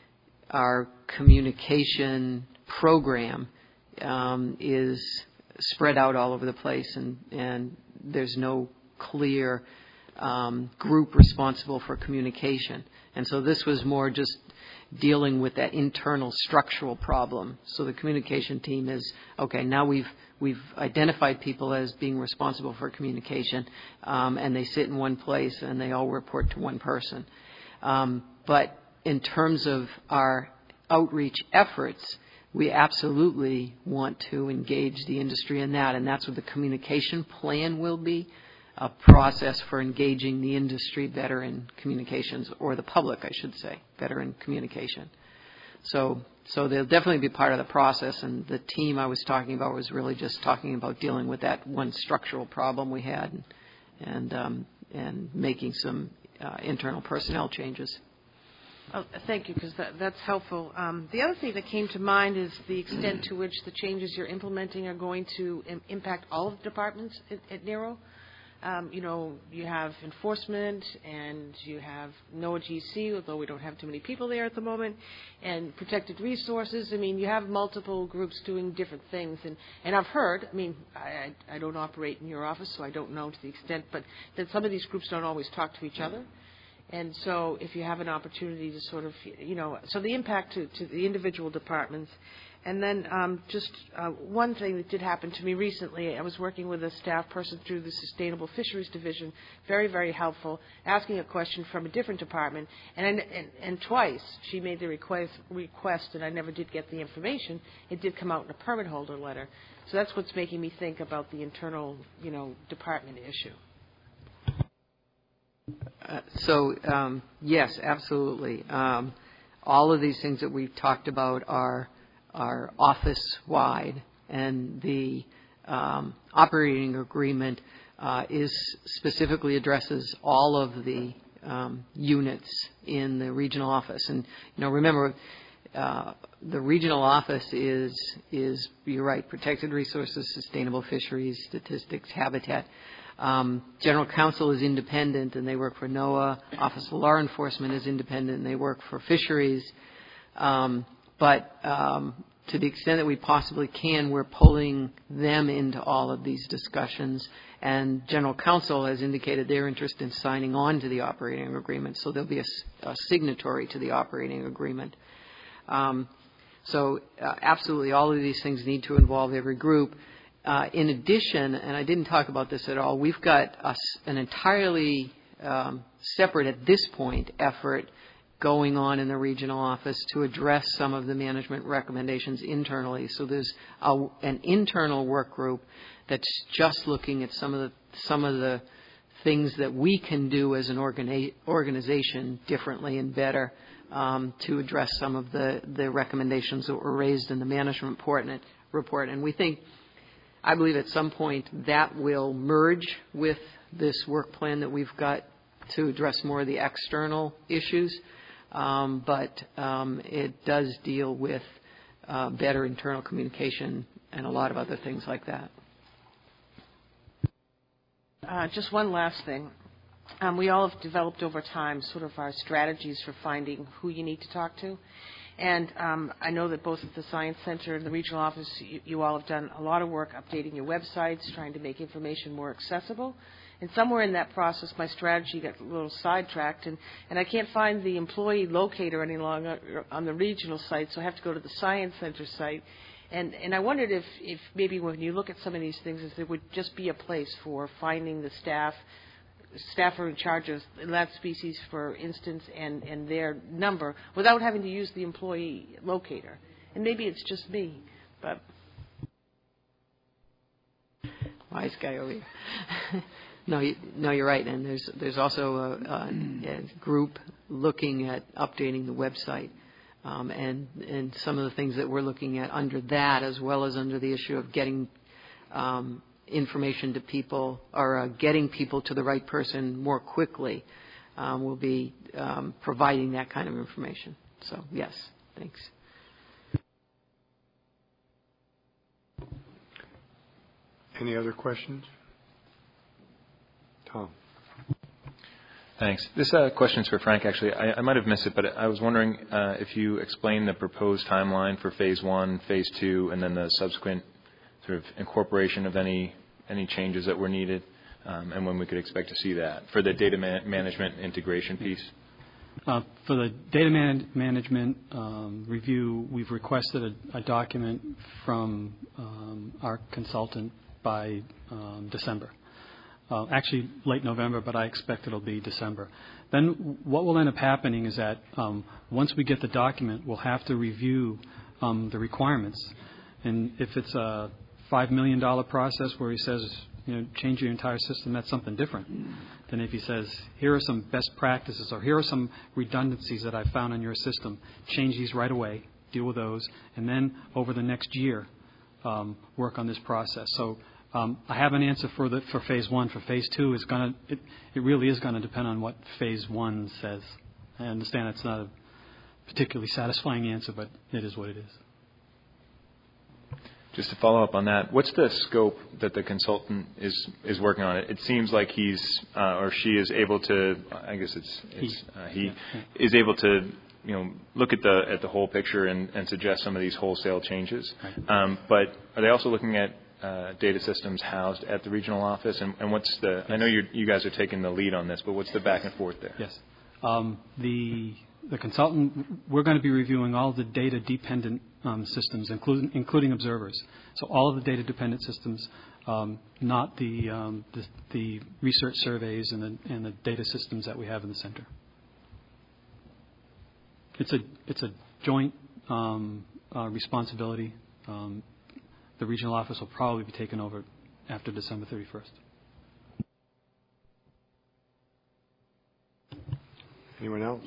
our communication program um, is spread out all over the place, and, and there's no clear um, group responsible for communication. And so this was more just dealing with that internal structural problem. So the communication team is, okay, now we've we've identified people as being responsible for communication, um, and they sit in one place and they all report to one person. Um, but in terms of our outreach efforts, we absolutely want to engage the industry in that, and that's what the communication plan will be, a process for engaging the industry better in communications, or the public, I should say, better in communication. So, so they'll definitely be part of the process, and the team I was talking about was really just talking about dealing with that one structural problem we had, and and, um, and making some uh, internal personnel changes. Oh, thank you, because that, that's helpful. Um, the other thing that came to mind is the extent to which the changes you're implementing are going to im- impact all of the departments at, at NERO. Um, you know, you have enforcement, and you have NOAA G C, although we don't have too many people there at the moment, and protected resources. I mean, you have multiple groups doing different things. And, and I've heard, I mean, I, I don't operate in your office, so I don't know to the extent, but that some of these groups don't always talk to each other. And so if you have an opportunity to sort of, you know, so the impact to, to the individual departments. And then um, just uh, one thing that did happen to me recently, I was working with a staff person through the Sustainable Fisheries Division, very, very helpful, asking a question from a different department. And, and, and twice she made the request, request, and I never did get the information. It did come out in a permit holder letter. So that's what's making me think about the internal, you know, department issue. Uh, so, um, yes, absolutely. Um, all of these things that we've talked about are are office-wide, and the um, operating agreement uh, is specifically addresses all of the um, units in the regional office. And you know, remember, uh, the regional office is is you're right, protected resources, sustainable fisheries, statistics, habitat. Um, General Counsel is independent, and they work for NOAA. Office of Law Enforcement is independent, and they work for fisheries. Um, But um, to the extent that we possibly can, we're pulling them into all of these discussions. And General Counsel has indicated their interest in signing on to the operating agreement, so there'll be a, a signatory to the operating agreement. Um, so uh, absolutely all of these things need to involve every group. Uh, in addition, and I didn't talk about this at all, we've got a, an entirely um, separate, at this point, effort going on in the regional office to address some of the management recommendations internally. So there's a, an internal work group that's just looking at some of the some of the things that we can do as an organi- organization differently and better um, to address some of the, the recommendations that were raised in the management report. And we think, I believe at some point that will merge with this work plan that we've got to address more of the external issues. Um, but um, it does deal with uh, better internal communication and a lot of other things like that. Uh, just one last thing. Um, we all have developed over time sort of our strategies for finding who you need to talk to. And um, I know that both at the Science Center and the regional office, you, you all have done a lot of work updating your websites, trying to make information more accessible. And somewhere in that process, my strategy got a little sidetracked, and, and I can't find the employee locator any longer on the regional site, so I have to go to the Science Center site. And, and I wondered if, if maybe when you look at some of these things, if there would just be a place for finding the staff, staff are in charge of that species, for instance, and, and their number, without having to use the employee locator. And maybe it's just me, but... Wise guy over here. No, you, no, you're right. And there's there's also a, a, a group looking at updating the website, um, and and some of the things that we're looking at under that, as well as under the issue of getting um, information to people, or uh, getting people to the right person more quickly, um, will be um, providing that kind of information. So yes, thanks. Any other questions? Tom. Thanks. This uh, question is for Frank, actually. I, I might have missed it, but I was wondering uh, if you explained the proposed timeline for phase one, phase two, and then the subsequent sort of incorporation of any any changes that were needed, um, and when we could expect to see that for the data man- management integration piece. Uh, for the data man- management um, review, we've requested a, a document from um, our consultant by um, December. Uh, actually, late November, but I expect it'll be December. Then what will end up happening is that um, once we get the document, we'll have to review um, the requirements. And if it's a five million dollars process where he says, you know, change your entire system, that's something different than if he says, here are some best practices, or here are some redundancies that I found in your system. Change these right away, deal with those, and then over the next year, um, work on this process. So um, I have an answer for the for phase one. For phase two, is going to it, it really is going to depend on what phase one says. I understand it's not a particularly satisfying answer, but it is what it is. Just to follow up on that, what's the scope that the consultant is, is working on? It It seems like he's uh, or she is able to. I guess it's, it's uh, he yeah, yeah. is able to, you know, look at the at the whole picture and, and suggest some of these wholesale changes. Right. Um, but are they also looking at uh, data systems housed at the regional office? And, and what's the? Yes. I know you you guys are taking the lead on this, but what's the back and forth there? Yes, um, the the consultant. We're going to be reviewing all the data dependent Um, systems, including including observers. So all of the data-dependent systems, um, not the, um, the the research surveys and the and the data systems that we have in the center. It's a it's a joint um, uh, responsibility. Um, the regional office will probably be taken over after December thirty-first. Anyone else?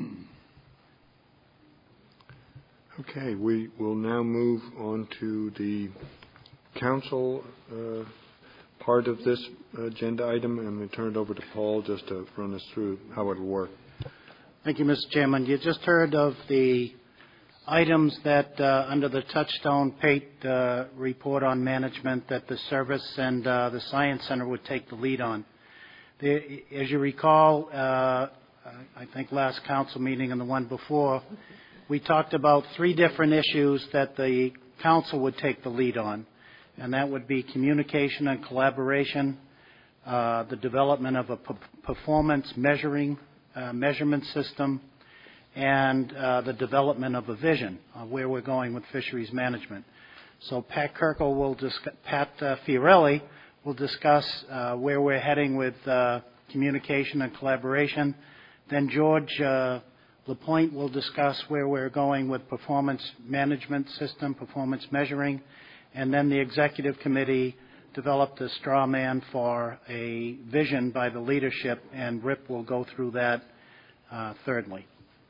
Okay, we will now move on to the council uh, part of this agenda item, and I'm going to turn it over to Paul just to run us through how it will work. Thank you, Mister Chairman. You just heard of the items that, uh, under the Touchstone Pate uh, report on management, that the service and uh, the Science Center would take the lead on. The, as you recall, uh, I think last council meeting and the one before, we talked about three different issues that the council would take the lead on, and that would be communication and collaboration, uh, the development of a p- performance measuring uh, measurement system, and uh, the development of a vision of where we're going with fisheries management. So Pat Kirkle will discuss, Pat uh, Fiorelli will discuss uh, where we're heading with uh, communication and collaboration. Then George uh, LaPointe will discuss where we're going with performance management system, performance measuring, and then the executive committee developed a straw man for a vision by the leadership, and Rip will go through that uh, thirdly.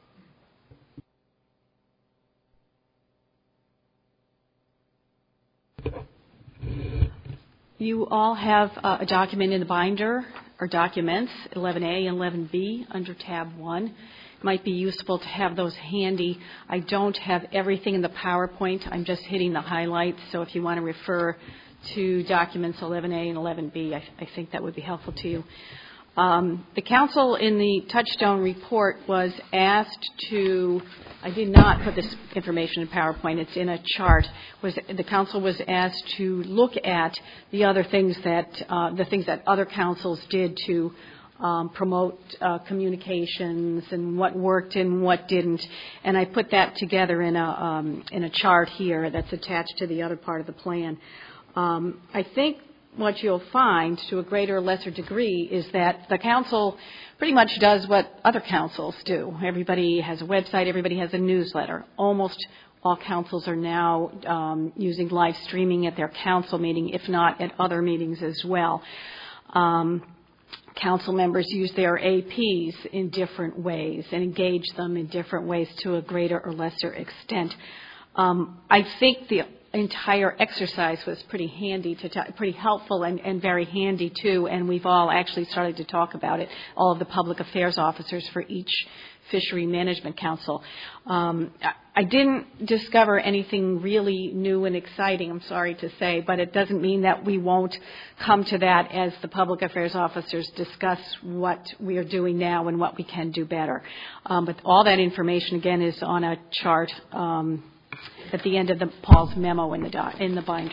You all have uh, a document in the binder, or documents, eleven A and eleven B under tab one. Might be useful to have those handy. I don't have everything in the PowerPoint. I'm just hitting the highlights. So if you want to refer to documents eleven A and eleven B, I, I think that would be helpful to you. Um, the council in the Touchstone report was asked to, I did not put this information in PowerPoint, it's in a chart, was the council was asked to look at the other things that, uh, the things that other councils did to um, promote uh, communications and what worked and what didn't. And I put that together in a, um, in a chart here that's attached to the other part of the plan. Um, I think what you'll find to a greater or lesser degree is that the council pretty much does what other councils do. Everybody has a website, everybody has a newsletter. Almost all councils are now um, using live streaming at their council meeting, if not at other meetings as well. Um, council members use their A Ps in different ways and engage them in different ways to a greater or lesser extent. Um, I think the entire exercise was pretty handy, to t- pretty helpful and, and very handy too, and we've all actually started to talk about it, all of the public affairs officers for each fishery management council. Um, I didn't discover anything really new and exciting, I'm sorry to say, but it doesn't mean that we won't come to that as the public affairs officers discuss what we are doing now and what we can do better. Um, but all that information, again, is on a chart um, at the end of the Paul's memo in the doc, in the binder.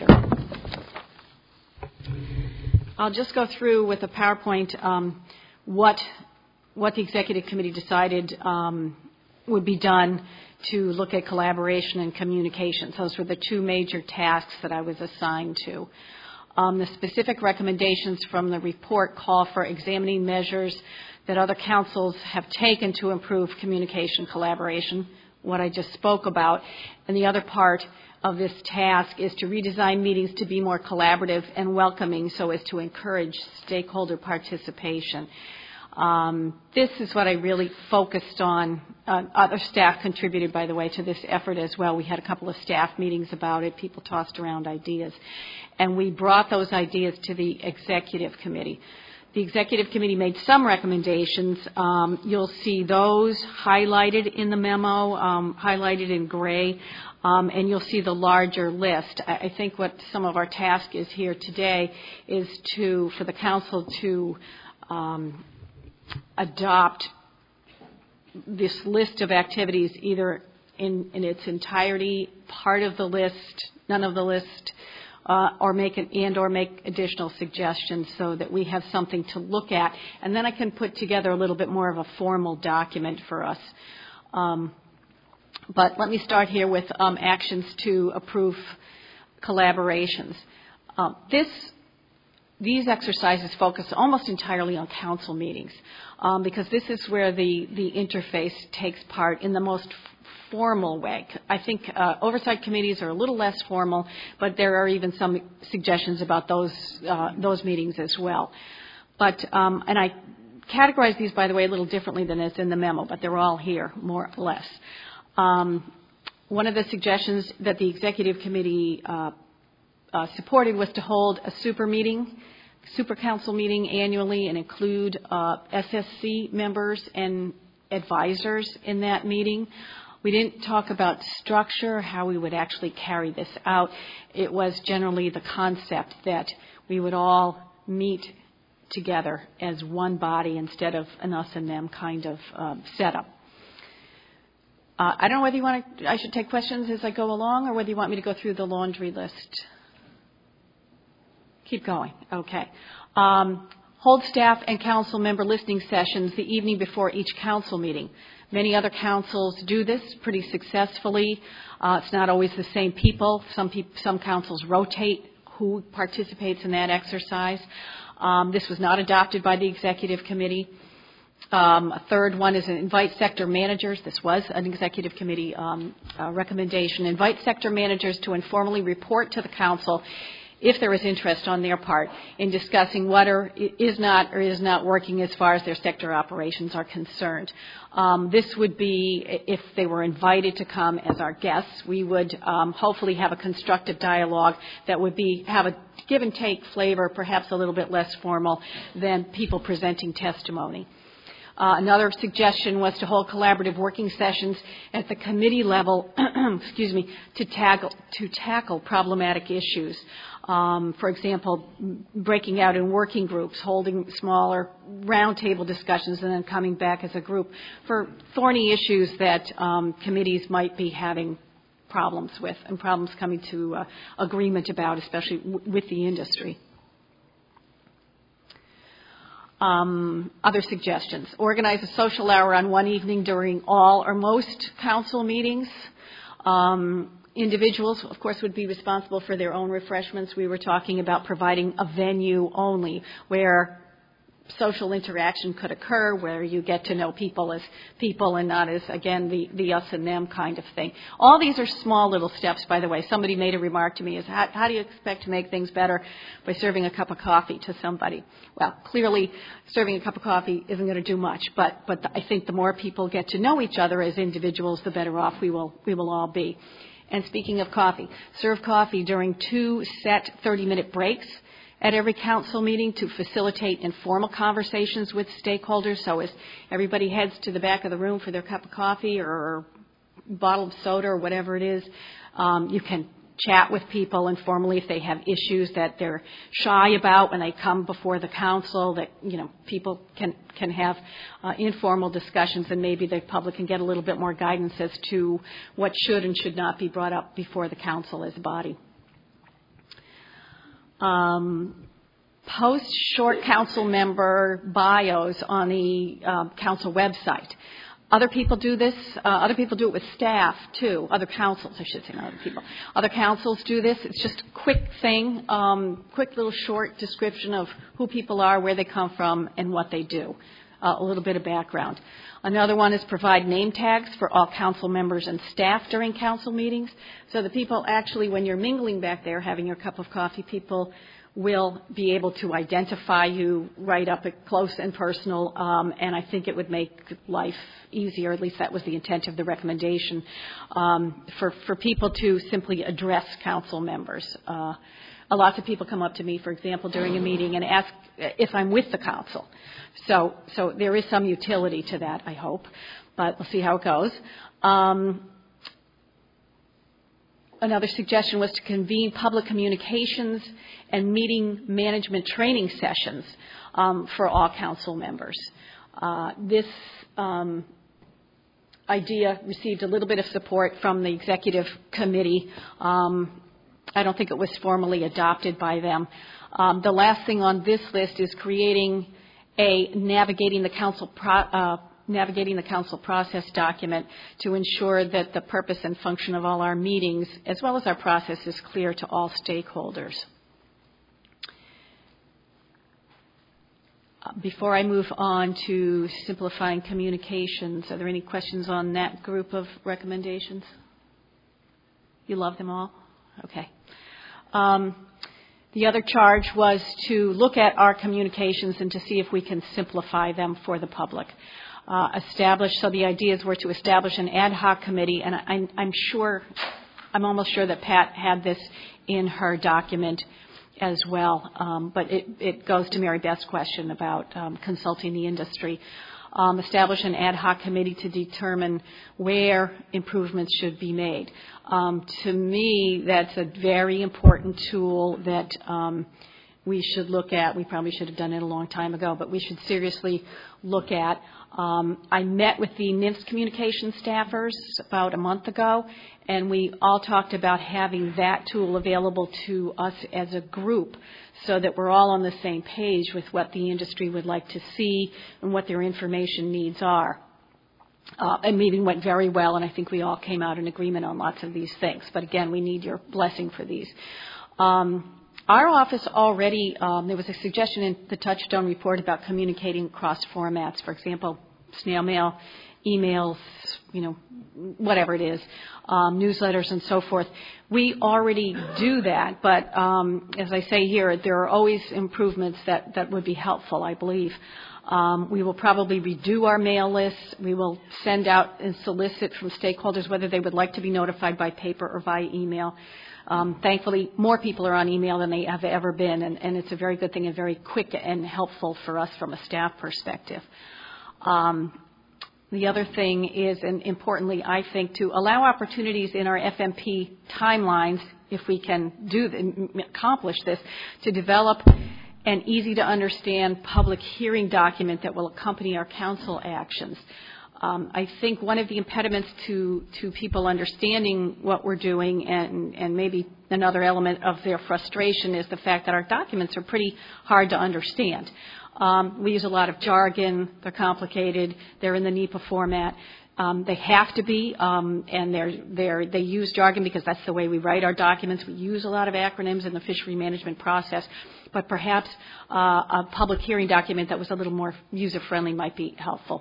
I'll just go through with a PowerPoint um, what what the executive committee decided um, would be done to look at collaboration and communications. Those were the two major tasks that I was assigned to. Um, the specific recommendations from the report call for examining measures that other councils have taken to improve communication collaboration, what I just spoke about. And the other part of this task is to redesign meetings to be more collaborative and welcoming so as to encourage stakeholder participation. Um, this is what I really focused on. Uh, other staff contributed, by the way, to this effort as well. We had a couple of staff meetings about it. People tossed around ideas. And we brought those ideas to the executive committee. The executive committee made some recommendations. Um, you'll see those highlighted in the memo, um, highlighted in gray, um, and you'll see the larger list. I, I think what some of our task is here today is to, for the council to um, adopt this list of activities either in, in its entirety, part of the list, none of the list, Uh, or make an, and or make additional suggestions so that we have something to look at. And then I can put together a little bit more of a formal document for us. Um, but let me start here with um, actions to approve collaborations. Um, this, these exercises focus almost entirely on council meetings um, because this is where the, the interface takes part in the most formal way. I think uh, oversight committees are a little less formal, but there are even some suggestions about those uh, those meetings as well. But um, and I categorize these, by the way, a little differently than is in the memo, but they're all here, more or less. Um, one of the suggestions that the executive committee uh, uh, supported was to hold a super meeting, super council meeting annually and include uh, S S C members and advisors in that meeting. We didn't talk about structure, how we would actually carry this out. It was generally the concept that we would all meet together as one body instead of an us and them kind of um, setup. Uh, I don't know whether you want to, I should take questions as I go along or whether you want me to go through the laundry list. Keep going. Okay. Um, hold staff and council member listening sessions the evening before each council meeting. Many other councils do this pretty successfully. Uh, it's not always the same people. Some peop- some councils rotate who participates in that exercise. Um, this was not adopted by the executive committee. Um, a third one is invite sector managers. This was an executive committee um, uh, recommendation. Invite sector managers to informally report to the council if there is interest on their part in discussing what are, is not or is not working as far as their sector operations are concerned. Um, this would be, if they were invited to come as our guests, we would um, hopefully have a constructive dialogue that would be have a give and take flavor, perhaps a little bit less formal than people presenting testimony. Uh, another suggestion was to hold collaborative working sessions at the committee level, excuse me, to tackle, to tackle problematic issues. Um, for example, breaking out in working groups, holding smaller roundtable discussions, and then coming back as a group for thorny issues that um, committees might be having problems with and problems coming to uh, agreement about, especially w- with the industry. Um, other suggestions. Organize a social hour on one evening during all or most council meetings. Um, individuals, of course, would be responsible for their own refreshments. We were talking about providing a venue only where social interaction could occur, where you get to know people as people and not as, again, the, the us and them kind of thing. All these are small little steps, by the way. Somebody made a remark to me, is how, how do you expect to make things better by serving a cup of coffee to somebody? Well, clearly, serving a cup of coffee isn't going to do much, but, but I think the more people get to know each other as individuals, the better off we will, we will all be. And speaking of coffee, serve coffee during two set thirty-minute breaks at every council meeting to facilitate informal conversations with stakeholders. So as everybody heads to the back of the room for their cup of coffee or bottle of soda or whatever it is, um, you can chat with people informally if they have issues that they're shy about when they come before the council, that, you know, people can, can have uh, informal discussions, and maybe the public can get a little bit more guidance as to what should and should not be brought up before the council as a body. Um, post short council member bios on the um, council website. Other people do this. Uh, other people do it with staff, too. Other councils, I should say, not other people. Other councils do this. It's just a quick thing, um, quick little short description of who people are, where they come from, and what they do. Uh, a little bit of background. Another one is provide name tags for all council members and staff during council meetings. So the people actually, when you're mingling back there, having your cup of coffee, people will be able to identify you right up close and personal, um, and I think it would make life easier. At least that was the intent of the recommendation, um, for, for people to simply address council members. Uh, a lot of people come up to me, for example, during a meeting and ask if I'm with the council. So, so there is some utility to that, I hope, but we'll see how it goes. Um, Another suggestion was to convene public communications and meeting management training sessions um, for all council members. Uh, this um, idea received a little bit of support from the executive committee. Um, I don't think it was formally adopted by them. Um, the last thing on this list is creating a navigating the council pro- uh, navigating the council process document to ensure that the purpose and function of all our meetings, as well as our process, is clear to all stakeholders. Before I move on to simplifying communications, are there any questions on that group of recommendations? You love them all? Okay. Um, the other charge was to look at our communications and to see if we can simplify them for the public. Uh, establish, so the ideas were to establish an ad hoc committee, and I'm, I'm sure, I'm almost sure that Pat had this in her document as well, um, but it, it goes to Mary Beth's question about um, consulting the industry. Um, establish an ad hoc committee to determine where improvements should be made. Um, to me, that's a very important tool that um, we should look at. We probably should have done it a long time ago, but we should seriously look at. Um, I met with the N I M S communication staffers about a month ago, and we all talked about having that tool available to us as a group so that we're all on the same page with what the industry would like to see and what their information needs are. Uh, a meeting went very well, and I think we all came out in agreement on lots of these things. But again, we need your blessing for these. Um, Our office already, um, there was a suggestion in the Touchstone report about communicating across formats, for example, snail mail, emails, you know, whatever it is, um, newsletters and so forth. We already do that, but um, as I say here, there are always improvements that, that would be helpful, I believe. Um, we will probably redo our mail lists. We will send out and solicit from stakeholders whether they would like to be notified by paper or via email. Um, thankfully, more people are on email than they have ever been, and, and it's a very good thing and very quick and helpful for us from a staff perspective. Um, the other thing is, and importantly, I think, to allow opportunities in our F M P timelines, if we can do the, accomplish this, to develop an easy-to-understand public hearing document that will accompany our council actions. Um, I think one of the impediments to, to people understanding what we're doing, and, and maybe another element of their frustration, is the fact that our documents are pretty hard to understand. Um, we use a lot of jargon. They're complicated. They're in the NEPA format. Um, they have to be, um, and they're, they're, they use jargon because that's the way we write our documents. We use a lot of acronyms in the fishery management process, but perhaps uh, a public hearing document that was a little more user-friendly might be helpful.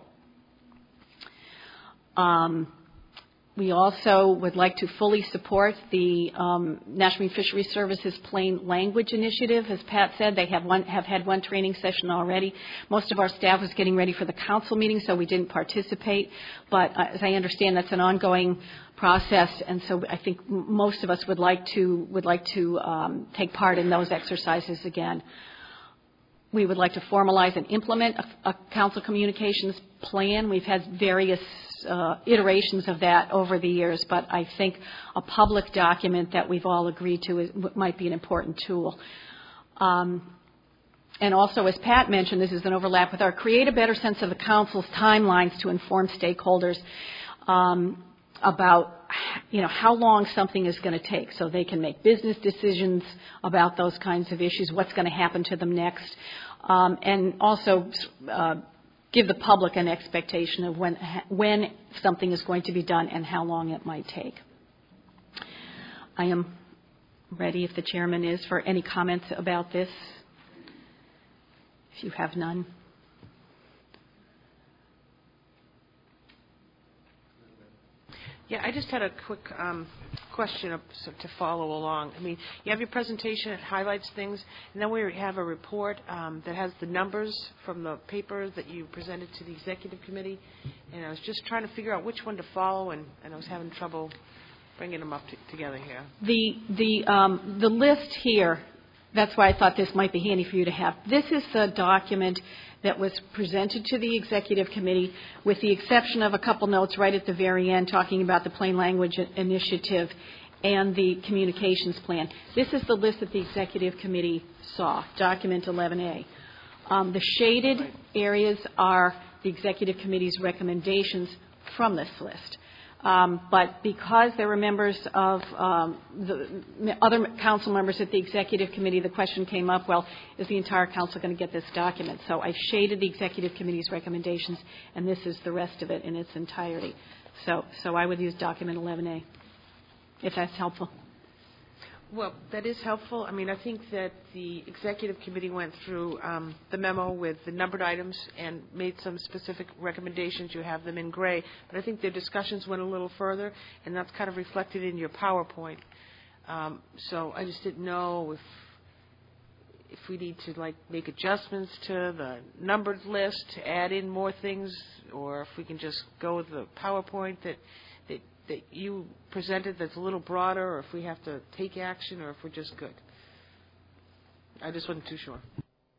Um, we also would like to fully support the um, National Marine Fisheries Service's Plain Language Initiative. As Pat said, they have, one, have had one training session already. Most of our staff was getting ready for the council meeting, so we didn't participate. But uh, as I understand, that's an ongoing process, and so I think m- most of us would like to would like to um, take part in those exercises again. We would like to formalize and implement a, a council communications plan. We've had various uh, iterations of that over the years, but I think a public document that we've all agreed to is, might be an important tool. Um, and also, as Pat mentioned, this is an overlap with our create a better sense of the council's timelines to inform stakeholders um, about, you know, how long something is going to take, so they can make business decisions about those kinds of issues, what's going to happen to them next, um, and also uh, give the public an expectation of when when something is going to be done and how long it might take. I am ready, if the chairman is, for any comments about this, if you have none. Yeah, I just had a quick um, question of, so, to follow along. I mean, you have your presentation, it highlights things, and then we have a report um, that has the numbers from the paper that you presented to the executive committee, and I was just trying to figure out which one to follow, and, and I was having trouble bringing them up t- together here. The, the, um, the list here, that's why I thought this might be handy for you to have. This is the document that was presented to the executive committee, with the exception of a couple notes right at the very end talking about the plain language initiative and the communications plan. This is the list that the executive committee saw, document eleven A. Um, the shaded areas are the executive committee's recommendations from this list. Um, but because there were members of um, the other council members at the executive committee, the question came up, well, is the entire council going to get this document? So I shaded the executive committee's recommendations, and this is the rest of it in its entirety. So, so I would use document eleven A, if that's helpful. Well, that is helpful. I mean, I think that the executive committee went through um, the memo with the numbered items and made some specific recommendations. You have them in gray. But I think their discussions went a little further, and that's kind of reflected in your PowerPoint. Um, so I just didn't know if if we need to, like, make adjustments to the numbered list to add in more things, or if we can just go with the PowerPoint that that that you presented that's a little broader, or if we have to take action, or if we're just good. I just wasn't too sure.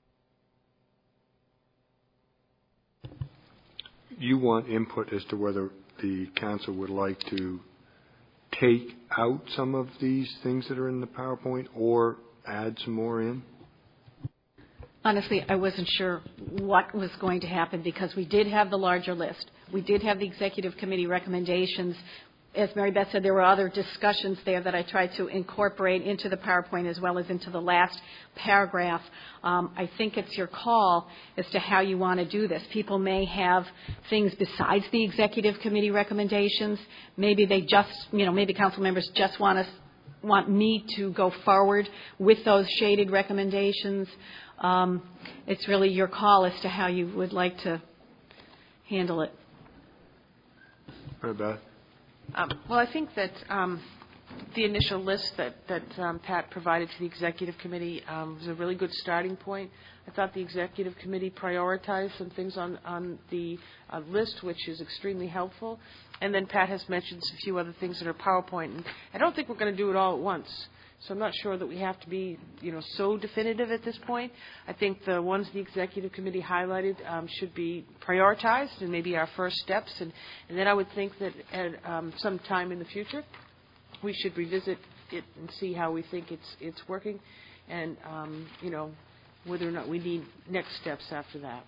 You want input as to whether the council would like to take out some of these things that are in the PowerPoint or add some more in? Honestly, I wasn't sure what was going to happen because we did have the larger list. We did have the executive committee recommendations. As Mary Beth said, there were other discussions there that I tried to incorporate into the PowerPoint as well as into the last paragraph. Um, I think it's your call as to how you want to do this. People may have things besides the executive committee recommendations. Maybe they just, you know, maybe council members just want us, want me to go forward with those shaded recommendations. Um, it's really your call as to how you would like to handle it. Mary Beth? Um, well, I think that um, the initial list that, that um, Pat provided to the executive committee um, was a really good starting point. I thought the executive committee prioritized some things on, on the uh, list, which is extremely helpful. And then Pat has mentioned a few other things that are PowerPoint. And I don't think we're going to do it all at once. So I'm not sure that we have to be, you know, so definitive at this point. I think the ones the executive committee highlighted um, should be prioritized and maybe our first steps. And, and then I would think that at um, some time in the future, we should revisit it and see how we think it's it's working, and um, you know, whether or not we need next steps after that.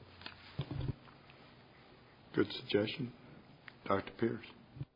Good suggestion. Doctor Pierce.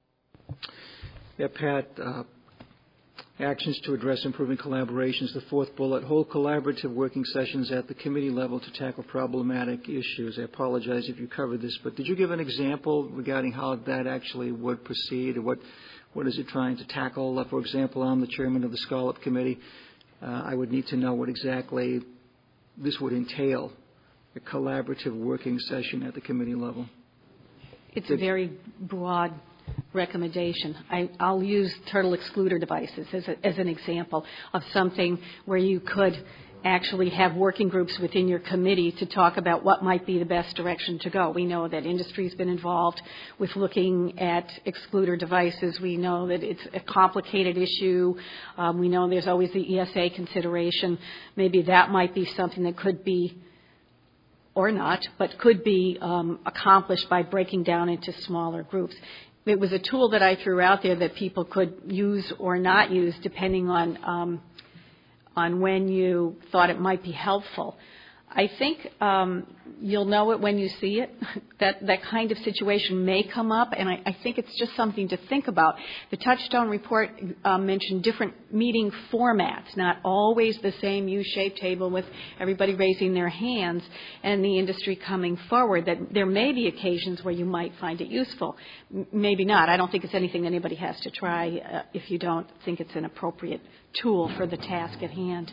Yeah, Pat, uh, actions to address improving collaborations, the fourth bullet, hold collaborative working sessions at the committee level to tackle problematic issues. I apologize if you covered this, but did you give an example regarding how that actually would proceed, or what, what is it trying to tackle? For example, I'm the chairman of the Scallop Committee. Uh, I would need to know what exactly this would entail, a collaborative working session at the committee level. It's a very broad recommendation. I, I'll use turtle excluder devices as, a, as an example of something where you could actually have working groups within your committee to talk about what might be the best direction to go. We know that industry's been involved with looking at excluder devices. We know that it's a complicated issue. Um, we know there's always the E S A consideration. Maybe that might be something that could be, or not, but could be um, accomplished by breaking down into smaller groups. It was a tool that I threw out there that people could use or not use depending on um, on when you thought it might be helpful. I think um, you'll know it when you see it. that that kind of situation may come up, and I, I think it's just something to think about. The Touchstone report uh, mentioned different meeting formats, not always the same U-shaped table with everybody raising their hands and the industry coming forward. That there may be occasions where you might find it useful. M- maybe not. I don't think it's anything that anybody has to try uh, if you don't think it's an appropriate tool for the task at hand.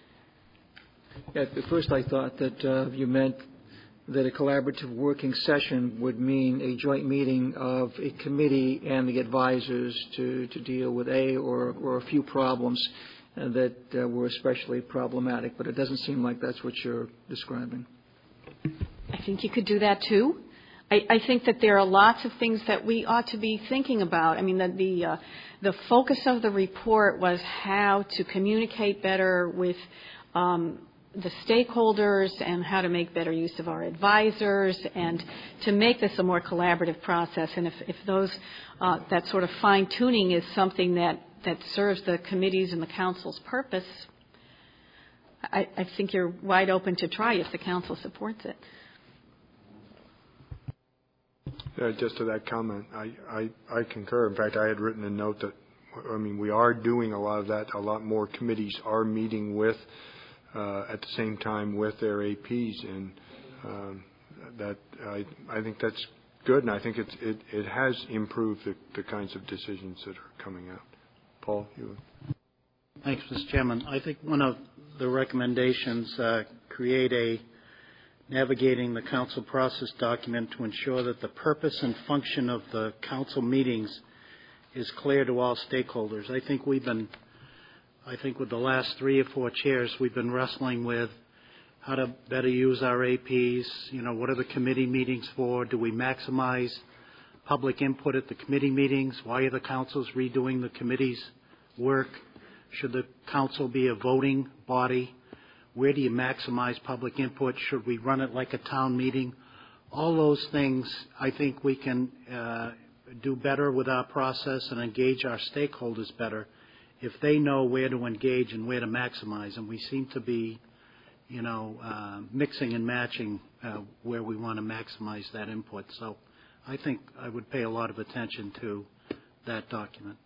Yeah, at first I thought that uh, you meant that a collaborative working session would mean a joint meeting of a committee and the advisors to, to deal with a or, or a few problems uh, that uh, were especially problematic, but it doesn't seem like that's what you're describing. I think you could do that too. I, I think that there are lots of things that we ought to be thinking about. I mean, the the, uh, the focus of the report was how to communicate better with um, the stakeholders and how to make better use of our advisors and to make this a more collaborative process. And if, if those, uh, that sort of fine-tuning is something that, that serves the committee's and the council's purpose, I, I think you're wide open to try if the council supports it. Yeah, just to that comment, I, I, I concur. In fact, I had written a note that, I mean, we are doing a lot of that. A lot more committees are meeting with Uh, at the same time with their A Ps, and um, that I, I think that's good, and I think it's, it, it has improved the, the kinds of decisions that are coming out. Paul, you. Thanks, Mister Chairman. I think one of the recommendations uh, create a navigating the council process document to ensure that the purpose and function of the council meetings is clear to all stakeholders. I think we've been I think with the last three or four chairs, we've been wrestling with how to better use our A Ps. You know, what are the committee meetings for? Do we maximize public input at the committee meetings? Why are the councils redoing the committee's work? Should the council be a voting body? Where do you maximize public input? Should we run it like a town meeting? All those things, I think we can uh, do better with our process and engage our stakeholders better if they know where to engage and where to maximize. And we seem to be, you know, uh, mixing and matching uh, where we want to maximize that input. So I think I would pay a lot of attention to that document.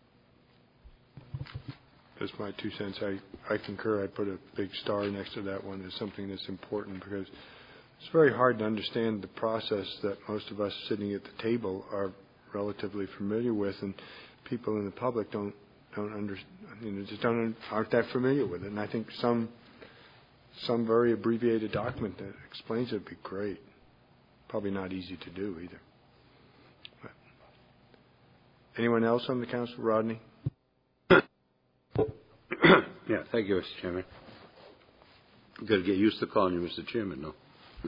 That's my two cents. I, I concur. I put a big star next to that one as something that's important because it's very hard to understand the process that most of us sitting at the table are relatively familiar with, and people in the public don't don't under, you know, just don't aren't that familiar with it. And I think some some very abbreviated document that explains it would be great. Probably not easy to do either. But anyone else on the council? Rodney? Yeah, thank you, Mister Chairman. You've got to get used to calling you Mister Chairman, no?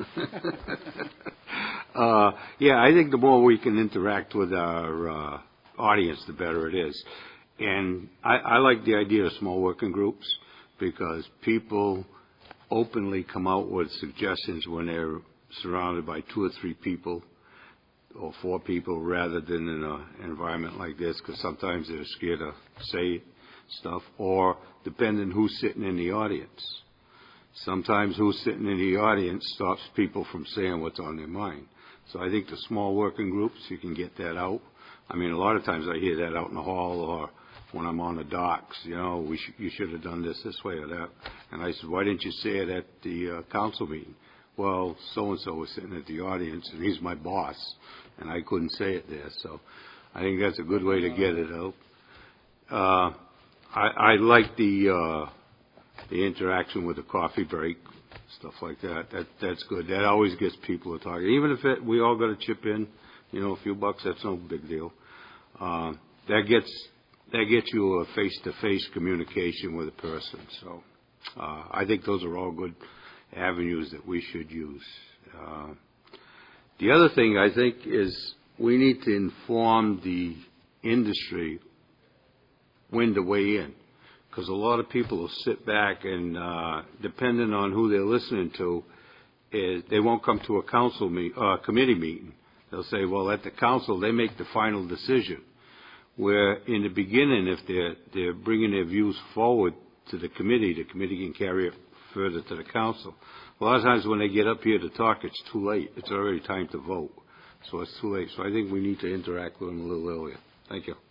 uh, yeah, I think the more we can interact with our uh, audience, the better it is. and I, I like the idea of small working groups because people openly come out with suggestions when they're surrounded by two or three people or four people rather than in an environment like this, because sometimes they're scared to say stuff, or depending who's sitting in the audience. Sometimes who's sitting in the audience stops people from saying what's on their mind. So I think the small working groups, you can get that out. I mean, a lot of times I hear that out in the hall or when I'm on the docks, you know, we sh- you should have done this this way or that. And I said, why didn't you say it at the uh, council meeting? Well, so-and-so was sitting at the audience, and he's my boss, and I couldn't say it there. So I think that's a good way to get it out. Uh, I, I like the uh, the interaction with the coffee break, stuff like that. That that's good. That always gets people to talk. Even if it, we all got to chip in, you know, a few bucks, that's no big deal. Uh, that gets that gets you a face-to-face communication with a person. So uh, I think those are all good avenues that we should use. Uh, the other thing I think is we need to inform the industry when to weigh in, because a lot of people will sit back and, uh, depending on who they're listening to, is they won't come to a council meet, uh, committee meeting. They'll say, well, at the council they make the final decision. Where in the beginning, if they're they're bringing their views forward to the committee, the committee can carry it further to the council. A lot of times when they get up here to talk, it's too late. It's already time to vote. So it's too late. So I think we need to interact with them a little earlier. Thank you.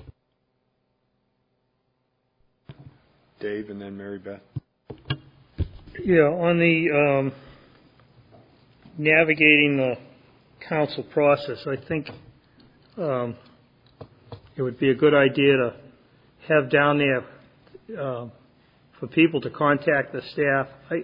Dave and then Mary Beth. Yeah, on the um, navigating the council process, I think um, it would be a good idea to have down there uh, for people to contact the staff. I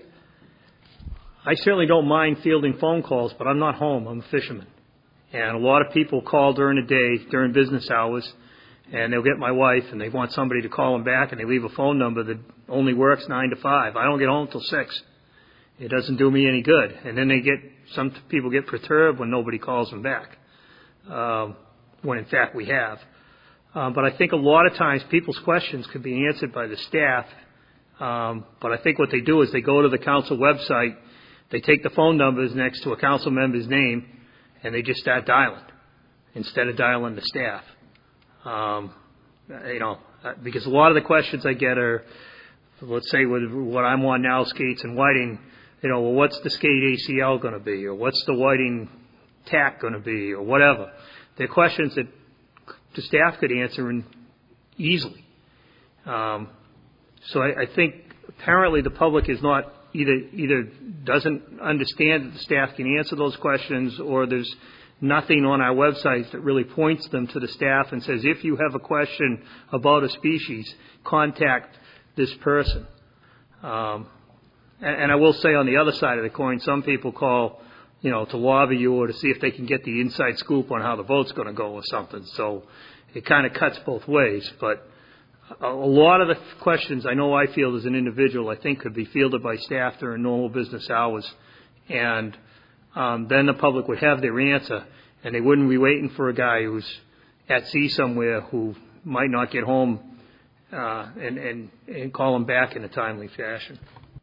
I certainly don't mind fielding phone calls, but I'm not home. I'm a fisherman. And a lot of people call during the day, during business hours, and they'll get my wife, and they want somebody to call them back, and they leave a phone number that only works nine to five. I don't get home till six. It doesn't do me any good. And then they get, some people get perturbed when nobody calls them back, uh, when in fact we have. Uh, but I think a lot of times people's questions could be answered by the staff. Um, but I think what they do is they go to the council website, they take the phone numbers next to a council member's name, and they just start dialing instead of dialing the staff. Um, you know, because a lot of the questions I get are, let's say with what I'm on now, skates and whiting, you know, well, what's the skate A C L going to be, or what's the whiting tack going to be, or whatever. They're questions that the staff could answer in easily. Um, so I, I think apparently the public is not either either doesn't understand that the staff can answer those questions, or there's nothing on our websites that really points them to the staff and says, if you have a question about a species, contact this person. Um, and, and I will say on the other side of the coin, some people call, you know, to lobby you or to see if they can get the inside scoop on how the vote's going to go or something. So it kind of cuts both ways. But a, a lot of the questions I know I field as an individual, I think could be fielded by staff during normal business hours. And Um, then the public would have their answer, and they wouldn't be waiting for a guy who's at sea somewhere who might not get home uh, and, and, and call him back in a timely fashion.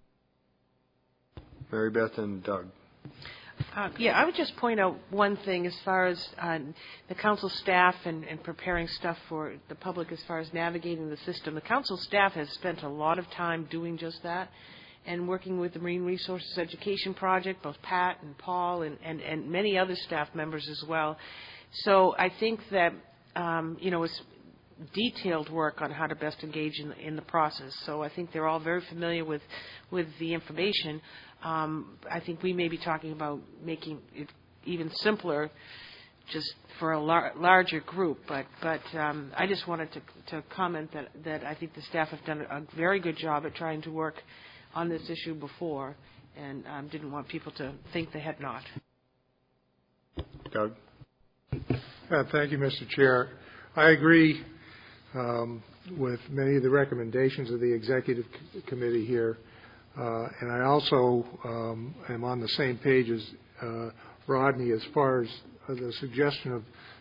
Mary Beth and Doug. Uh, yeah, I would just point out one thing as far as uh, the council staff and, and preparing stuff for the public as far as navigating the system. The council staff has spent a lot of time doing just that, and working with the Marine Resources Education Project, both Pat and Paul and, and, and many other staff members as well. So I think that, um, you know, it's detailed work on how to best engage in, in the process. So I think they're all very familiar with, with the information. Um, I think we may be talking about making it even simpler just for a lar- larger group. But, but um, I just wanted to, to comment that, that I think the staff have done a very good job at trying to work on this issue before, and um, didn't want people to think they had not. Doug? Uh, thank you, Mister Chair. I agree um, with many of the recommendations of the executive c- committee here, uh, and I also um, am on the same page as uh, Rodney as far as uh, the suggestion of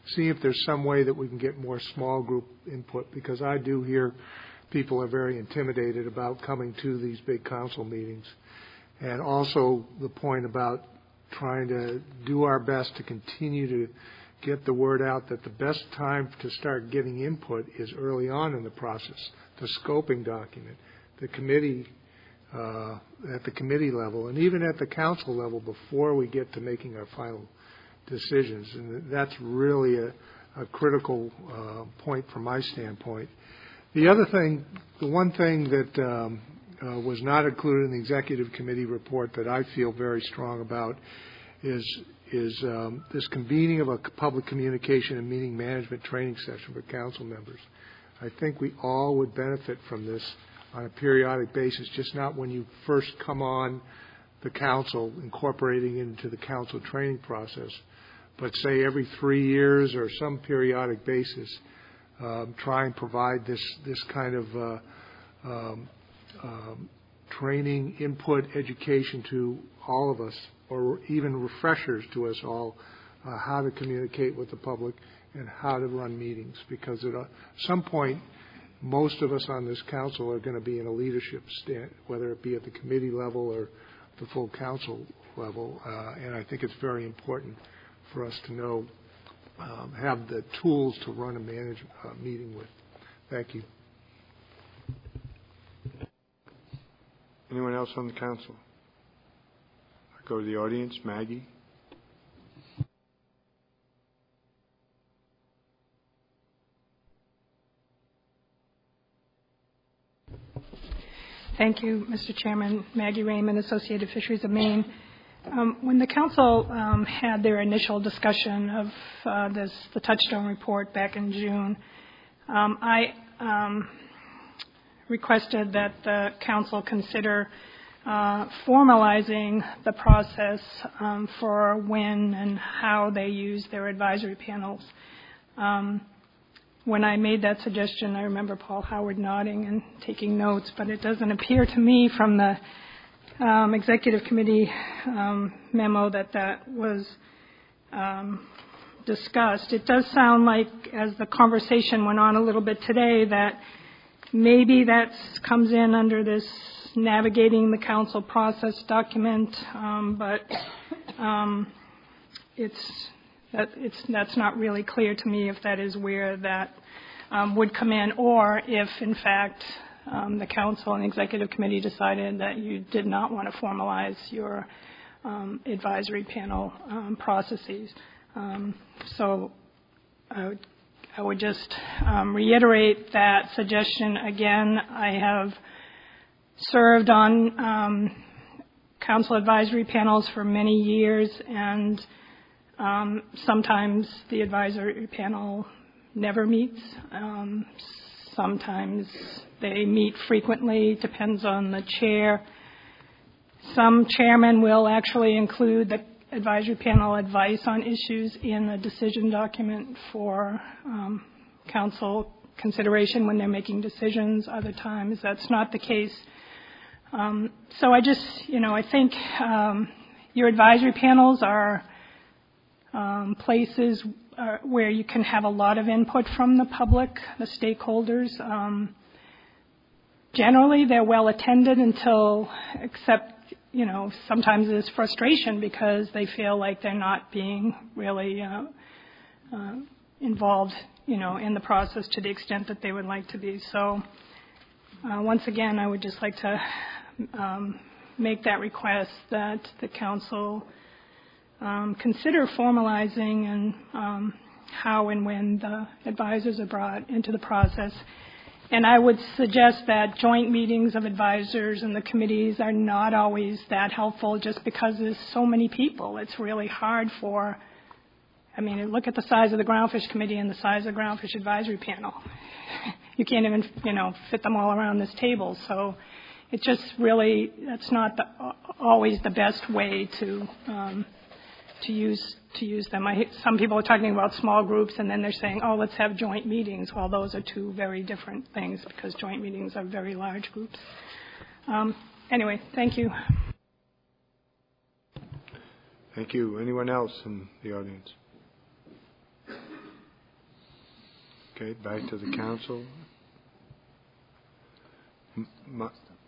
see if there's some way that we can get more small group input, because I do hear people are very intimidated about coming to these big council meetings. And also the point about trying to do our best to continue to get the word out that the best time to start getting input is early on in the process, the scoping document, the committee, uh, at the committee level, and even at the council level before we get to making our final decisions. And that's really a, a critical uh, point from my standpoint. The other thing, the one thing that um, uh, was not included in the executive committee report that I feel very strong about is is um, this convening of a public communication and meeting management training session for council members. I think we all would benefit from this on a periodic basis, just not when you first come on the council, incorporating it into the council training process, but say every three years or some periodic basis, um, try and provide this, this kind of uh, um, um, training, input, education to all of us, or even refreshers to us all, uh, how to communicate with the public and how to run meetings. Because at uh, some point, most of us on this council are going to be in a leadership stand, whether it be at the committee level or the full council level. Uh, and I think it's very important for us to know, um, have the tools to run a manage uh, meeting with. Thank you. Anyone else on the council? I go to the audience. Maggie? Thank you, Mister Chairman. Maggie Raymond, Associated Fisheries of Maine. Um, when the council um, had their initial discussion of uh, this, the Touchstone report back in June, um, I um, requested that the council consider uh, formalizing the process um, for when and how they use their advisory panels. Um, When I made that suggestion, I remember Paul Howard nodding and taking notes, but it doesn't appear to me from the um, executive committee um, memo that that was um, discussed. It does sound like, as the conversation went on a little bit today, that maybe that comes in under this navigating the council process document, um, but um, it's That it's, that's not really clear to me if that is where that um, would come in, or if, in fact, um, the council and executive committee decided that you did not want to formalize your um, advisory panel um, processes. Um, so I would, I would just um, reiterate that suggestion again. I have served on um, council advisory panels for many years, and Um, sometimes the advisory panel never meets. Um, sometimes they meet frequently, depends on the chair. Some chairmen will actually include the advisory panel advice on issues in a decision document for um, council consideration when they're making decisions. Other times that's not the case. Um, so I just, you know, I think um, your advisory panels are Um, places uh, where you can have a lot of input from the public, the stakeholders. Um, generally, they're well attended until, except, you know, sometimes there's frustration because they feel like they're not being really uh, uh, involved, you know, in the process to the extent that they would like to be. So, uh, once again, I would just like to um, make that request that the council Um, consider formalizing and um, how and when the advisors are brought into the process. And I would suggest that joint meetings of advisors and the committees are not always that helpful just because there's so many people. It's really hard for, I mean, look at the size of the Groundfish Committee and the size of the Groundfish Advisory Panel. You can't even, you know, fit them all around this table. So it just really, that's not the, always the best way to um, to use to use them. I, some people are talking about small groups, and then they're saying, oh, let's have joint meetings. Well, those are two very different things because joint meetings are very large groups. Um, anyway, thank you. Thank you. Anyone else in the audience? Okay, back to the council. M- my,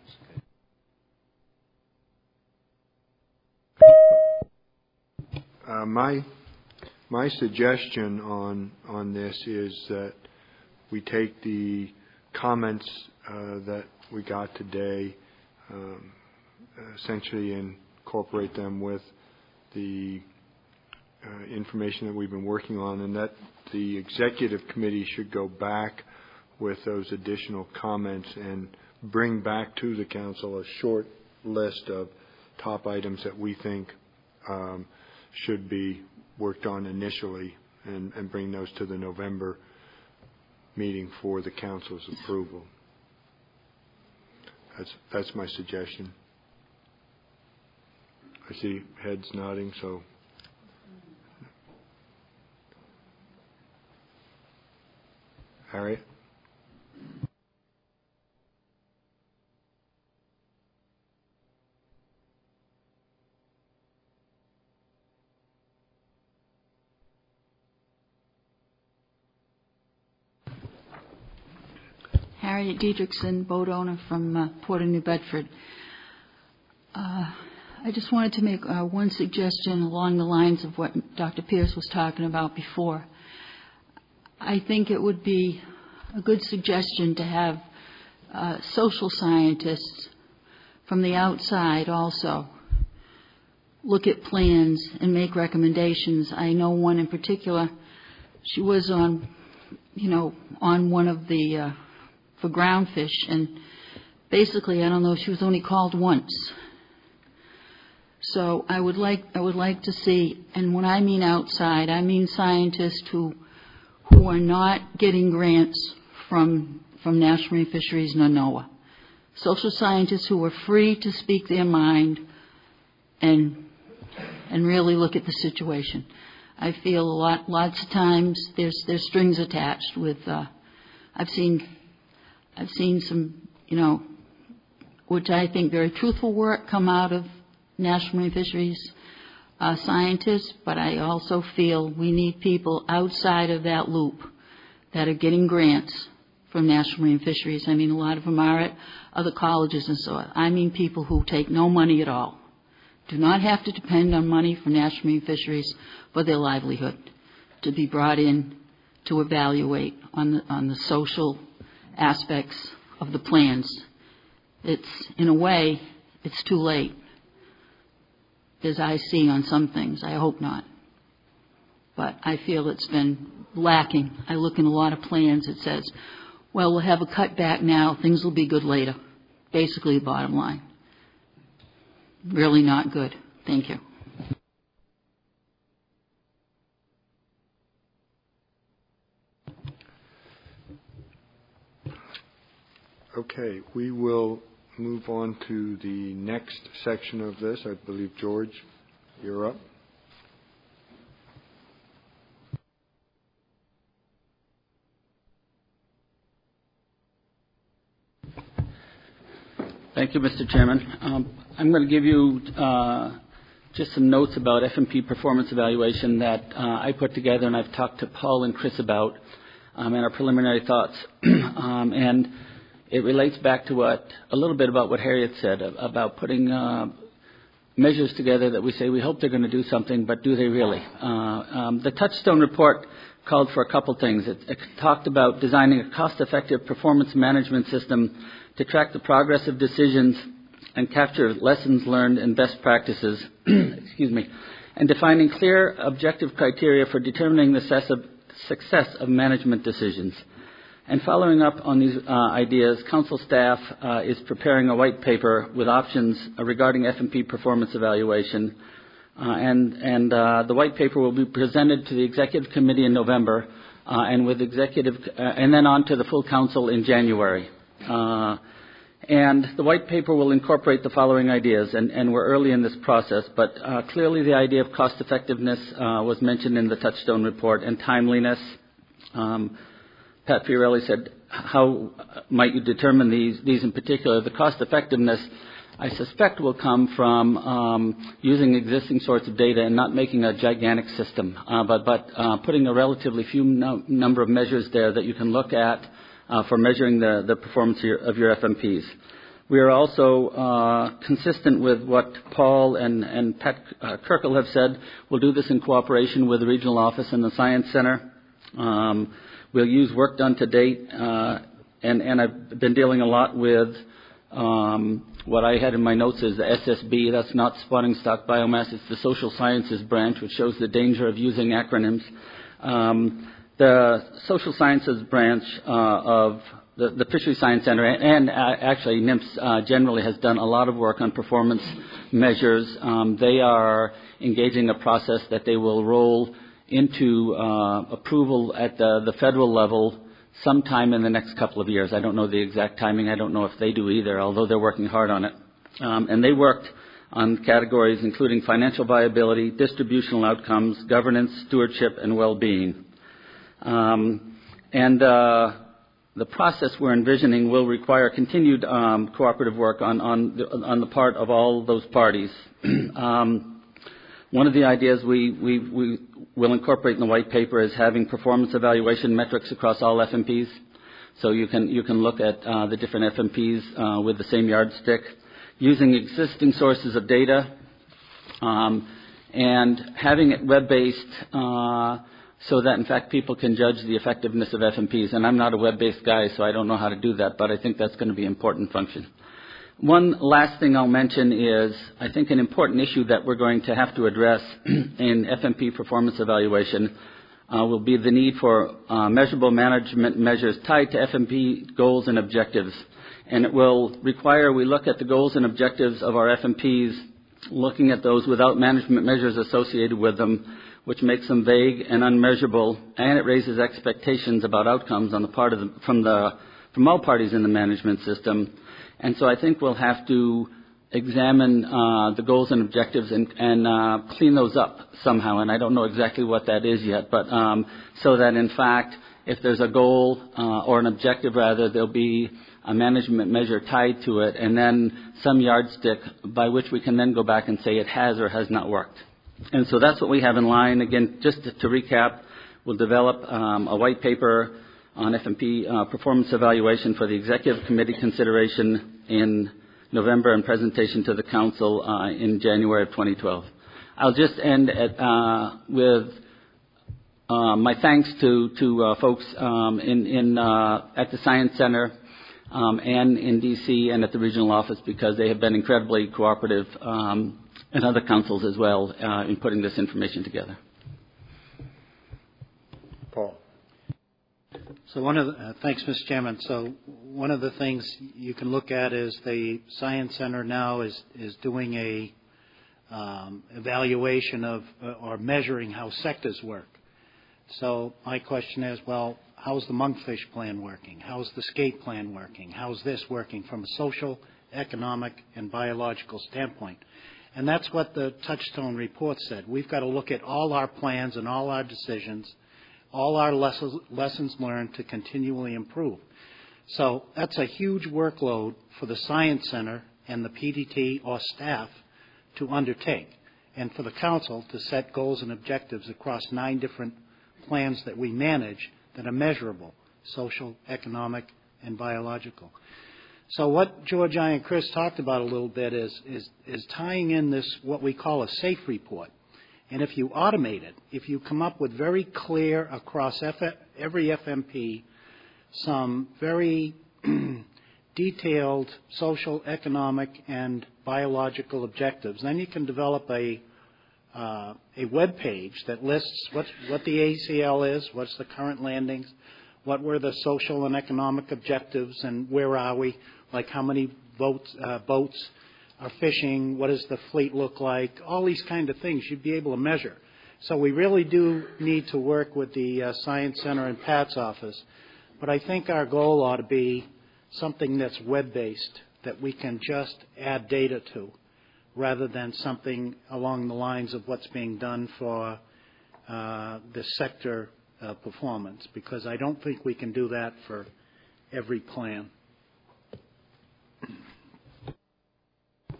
uh, my my suggestion on on this is that we take the comments uh, that we got today, um, essentially incorporate them with the uh, information that we've been working on, and that the executive committee should go back with those additional comments and bring back to the council a short list of top items that we think um, should be worked on initially, and, and bring those to the November meeting for the council's approval. That's that's my suggestion. I see heads nodding, so. Harriet? Harriet Diedrichson, boat owner from uh, Port of New Bedford. Uh, I just wanted to make uh, one suggestion along the lines of what Doctor Pierce was talking about before. I think it would be a good suggestion to have uh, social scientists from the outside also look at plans and make recommendations. I know one in particular. She was on, you know, on one of the uh, for groundfish, and basically, I don't know, she was only called once. So I would like I would like to see, and when I mean outside, I mean scientists who who are not getting grants from from National Marine Fisheries nor NOAA. Social scientists who are free to speak their mind and and really look at the situation. I feel a lot lots of times there's there's strings attached with. Uh, I've seen I've seen some, you know, which I think very truthful work come out of National Marine Fisheries uh, scientists, but I also feel we need people outside of that loop that are getting grants from National Marine Fisheries. I mean, a lot of them are at other colleges and so on. I mean people who take no money at all, do not have to depend on money from National Marine Fisheries for their livelihood, to be brought in to evaluate on the, on the social aspects of the plans. It's, in a way, it's too late, as I see on some things. I hope not. But I feel it's been lacking. I look in a lot of plans, it says, well, we'll have a cutback now, things will be good later. Basically, the bottom line. Really not good. Thank you. Okay, we will move on to the next section of this. I believe, George, you're up. Thank you, Mister Chairman. Um, I'm going to give you uh, just some notes about F M P performance evaluation that uh, I put together, and I've talked to Paul and Chris about, um, and our preliminary thoughts. um, and it relates back to what a little bit about what Harriet said about putting uh, measures together that we say we hope they're going to do something, but do they really? Uh, um, the Touchstone report called for a couple things. It, it talked about designing a cost-effective performance management system to track the progress of decisions and capture lessons learned and best practices, excuse me, and defining clear objective criteria for determining the success of, success of management decisions. And following up on these uh, ideas, Council staff uh, is preparing a white paper with options uh, regarding F M P performance evaluation. Uh, and and uh, the white paper will be presented to the Executive Committee in November, uh, and with executive, uh, and then on to the full Council in January. Uh, and the white paper will incorporate the following ideas, and, and we're early in this process, but uh, clearly the idea of cost effectiveness uh, was mentioned in the Touchstone report, and timeliness. Um, Pat Fiorelli said, how might you determine these, these in particular? The cost effectiveness I suspect will come from um, using existing sorts of data and not making a gigantic system, uh, but, but uh, putting a relatively few no- number of measures there that you can look at uh, for measuring the, the performance of your, of your F M Ps. We are also uh, consistent with what Paul and, and Pat uh, Kirkle have said. We'll do this in cooperation with the regional office and the Science Center. Um, we'll use work done to date, uh, and, and I've been dealing a lot with um, what I had in my notes is the S S B. That's not spotting stock biomass. It's the social sciences branch, which shows the danger of using acronyms. Um, the social sciences branch uh, of The, the Fisheries Science Center and, and uh, actually NIMS uh, generally has done a lot of work on performance measures. Um, they are engaging a process that they will roll into uh, approval at the, the federal level sometime in the next couple of years. I don't know the exact timing. I don't know if they do either, although they're working hard on it. Um, and they worked on categories including financial viability, distributional outcomes, governance, stewardship, and well-being. Um, and uh, The process we're envisioning will require continued um, cooperative work on, on, the, on the part of all those parties. um, one of the ideas we, we, we will incorporate in the white paper is having performance evaluation metrics across all F M Ps. So you can, you can look at uh, the different F M Ps uh, with the same yardstick, using existing sources of data, um, and having it web-based uh, so that, in fact, people can judge the effectiveness of F M Ps. And I'm not a web-based guy, so I don't know how to do that, but I think that's going to be an important function. One last thing I'll mention is, I think, an important issue that we're going to have to address in F M P performance evaluation uh, will be the need for uh, measurable management measures tied to F M P goals and objectives. And it will require we look at the goals and objectives of our F M Ps, looking at those without management measures associated with them, which makes them vague and unmeasurable, and it raises expectations about outcomes on the part of the, from the from all parties in the management system. And so I think we'll have to examine uh, the goals and objectives and, and uh, clean those up somehow. And I don't know exactly what that is yet, but um, so that in fact, if there's a goal uh, or an objective rather, there'll be a management measure tied to it, and then some yardstick by which we can then go back and say it has or has not worked. And so that's what we have in line. Again, just to, to recap, we'll develop um, a white paper on F M P uh, performance evaluation for the Executive Committee consideration in November and presentation to the Council uh, in January of twenty twelve. I'll just end at, uh, with uh, my thanks to, to uh, folks um, in, in, uh, at the Science Center um, and in D C and at the regional office, because they have been incredibly cooperative, um, and other councils as well, uh, in putting this information together. Paul. So one of the, uh, thanks, Mister Chairman. So one of the things you can look at is the Science Center now is is doing a um, evaluation of uh, or measuring how sectors work. So my question is, well, how's the monkfish plan working? How's the skate plan working? How's this working from a social, economic, and biological standpoint? And that's what the Touchstone report said. We've got to look at all our plans and all our decisions, all our lessons, lessons learned to continually improve. So that's a huge workload for the Science Center and the P D T or staff to undertake, and for the Council to set goals and objectives across nine different plans that we manage that are measurable, social, economic, and biological. So what George, I, and Chris talked about a little bit is, is, is tying in this, what we call a SAFE report. And if you automate it, if you come up with very clear across F- every F M P, some very detailed social, economic, and biological objectives, then you can develop a, uh, a web page that lists what, what the A C L is, what's the current landings, what were the social and economic objectives, and where are we? Like how many boats, uh, boats are fishing, what does the fleet look like, all these kind of things you'd be able to measure. So we really do need to work with the uh, Science Center and Pat's office. But I think our goal ought to be something that's web-based, that we can just add data to, rather than something along the lines of what's being done for uh, the sector uh, performance, because I don't think we can do that for every plan.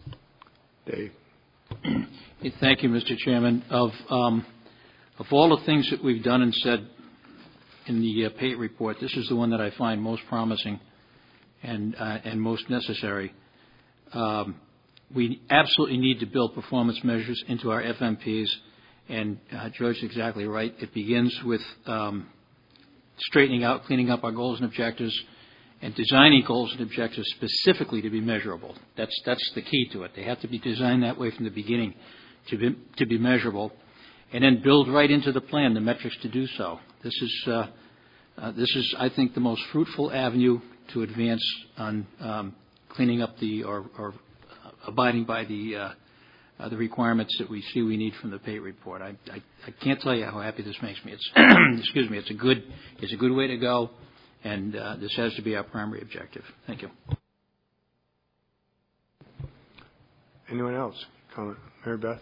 Dave. Hey, thank you, Mister Chairman. Of um, of all the things that we've done and said in the uh, Pate report, this is the one that I find most promising and uh, and most necessary. Um, we absolutely need to build performance measures into our F M Ps, and uh, George is exactly right. It begins with um, straightening out, cleaning up our goals and objectives, and designing goals and objectives specifically to be measurable. That's that's the key to it. They have to be designed that way from the beginning to be to be measurable, and then build right into the plan the metrics to do so. This is uh, uh, this is I think the most fruitful avenue to advance on um, cleaning up the or, or abiding by the uh, uh, the requirements that we see we need from the Pate report. I, I I can't tell you how happy this makes me. It's excuse me. It's a good it's a good way to go. And uh, this has to be our primary objective. Thank you. Anyone else? Comment? Mary Beth?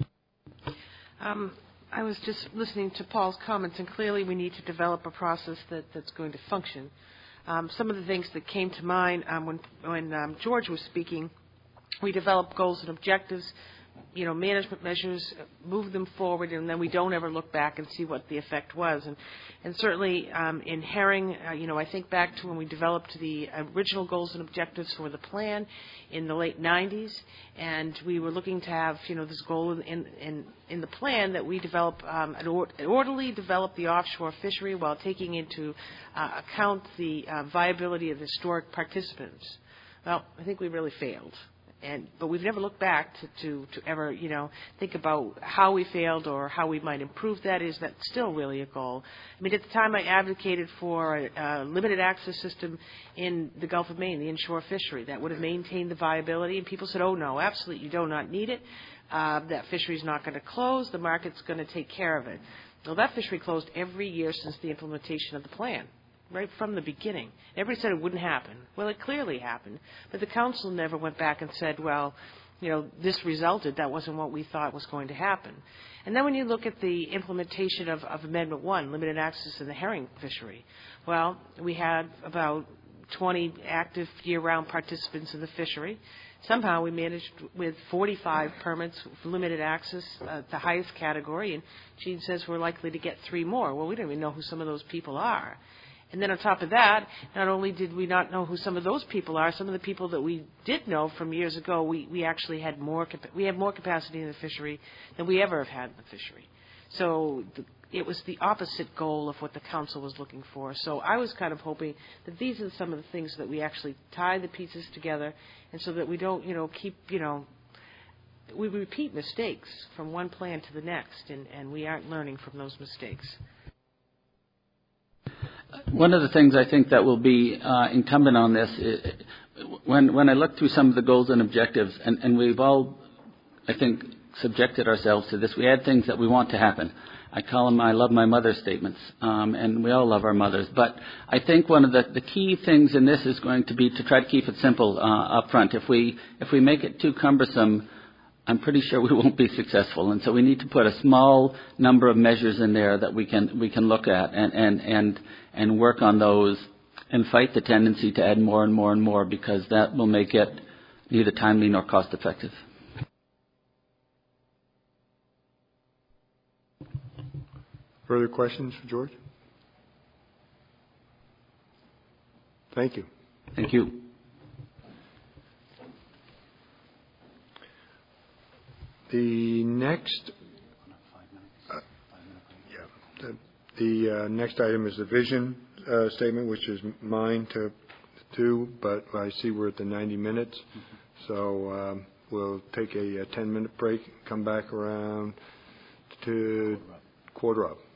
Um, I was just listening to Paul's comments, and clearly we need to develop a process that, that's going to function. Um, some of the things that came to mind um, when, when um, George was speaking, we develop goals and objectives, you know, management measures, move them forward, and then we don't ever look back and see what the effect was. And, and certainly um, in Herring, uh, you know, I think back to when we developed the original goals and objectives for the plan in the late nineties, and we were looking to have, you know, this goal in, in, in the plan that we develop um, an, or, an orderly develop the offshore fishery while taking into uh, account the uh, viability of the historic participants. Well, I think we really failed. And, but we've never looked back to, to, to ever, you know, think about how we failed or how we might improve that. Is that still really a goal? I mean, at the time I advocated for a, a limited access system in the Gulf of Maine, the inshore fishery, that would have maintained the viability. And people said, oh, no, absolutely, you do not need it. Uh, that fishery is not going to close. The market's going to take care of it. Well, that fishery closed every year since the implementation of the plan. Right from the beginning. Everybody said it wouldn't happen. Well, it clearly happened. But the council never went back and said, well, you know, this resulted. That wasn't what we thought was going to happen. And then when you look at the implementation of, of Amendment one, limited access in the herring fishery, well, we had about twenty active year-round participants in the fishery. Somehow we managed with forty-five permits for limited access, uh, the highest category, and Gene says we're likely to get three more. Well, we don't even know who some of those people are. And then on top of that, not only did we not know who some of those people are, some of the people that we did know from years ago, we, we actually had more, we have more capacity in the fishery than we ever have had in the fishery. So the, it was the opposite goal of what the council was looking for. So I was kind of hoping that these are some of the things that we actually tie the pieces together, and so that we don't, you know, keep, you know, we repeat mistakes from one plan to the next, and, and we aren't learning from those mistakes. One of the things I think that will be uh, incumbent on this, is, when when I look through some of the goals and objectives, and, and we've all, I think, subjected ourselves to this. We add things that we want to happen. I call them I love my mother statements, um, and we all love our mothers. But I think one of the, the key things in this is going to be to try to keep it simple uh, up front. If we if we make it too cumbersome, I'm pretty sure we won't be successful. And so we need to put a small number of measures in there that we can we can look at and and and, and work on those and fight the tendency to add more and more and more, because that will make it neither timely nor cost effective. Further questions for George? Thank you. Thank you. The next, uh, yeah, the, the uh, next item is the vision uh, statement, which is mine to do, but I see we're at the ninety minutes, so um, we'll take a, a ten minute break, come back around to quarter up.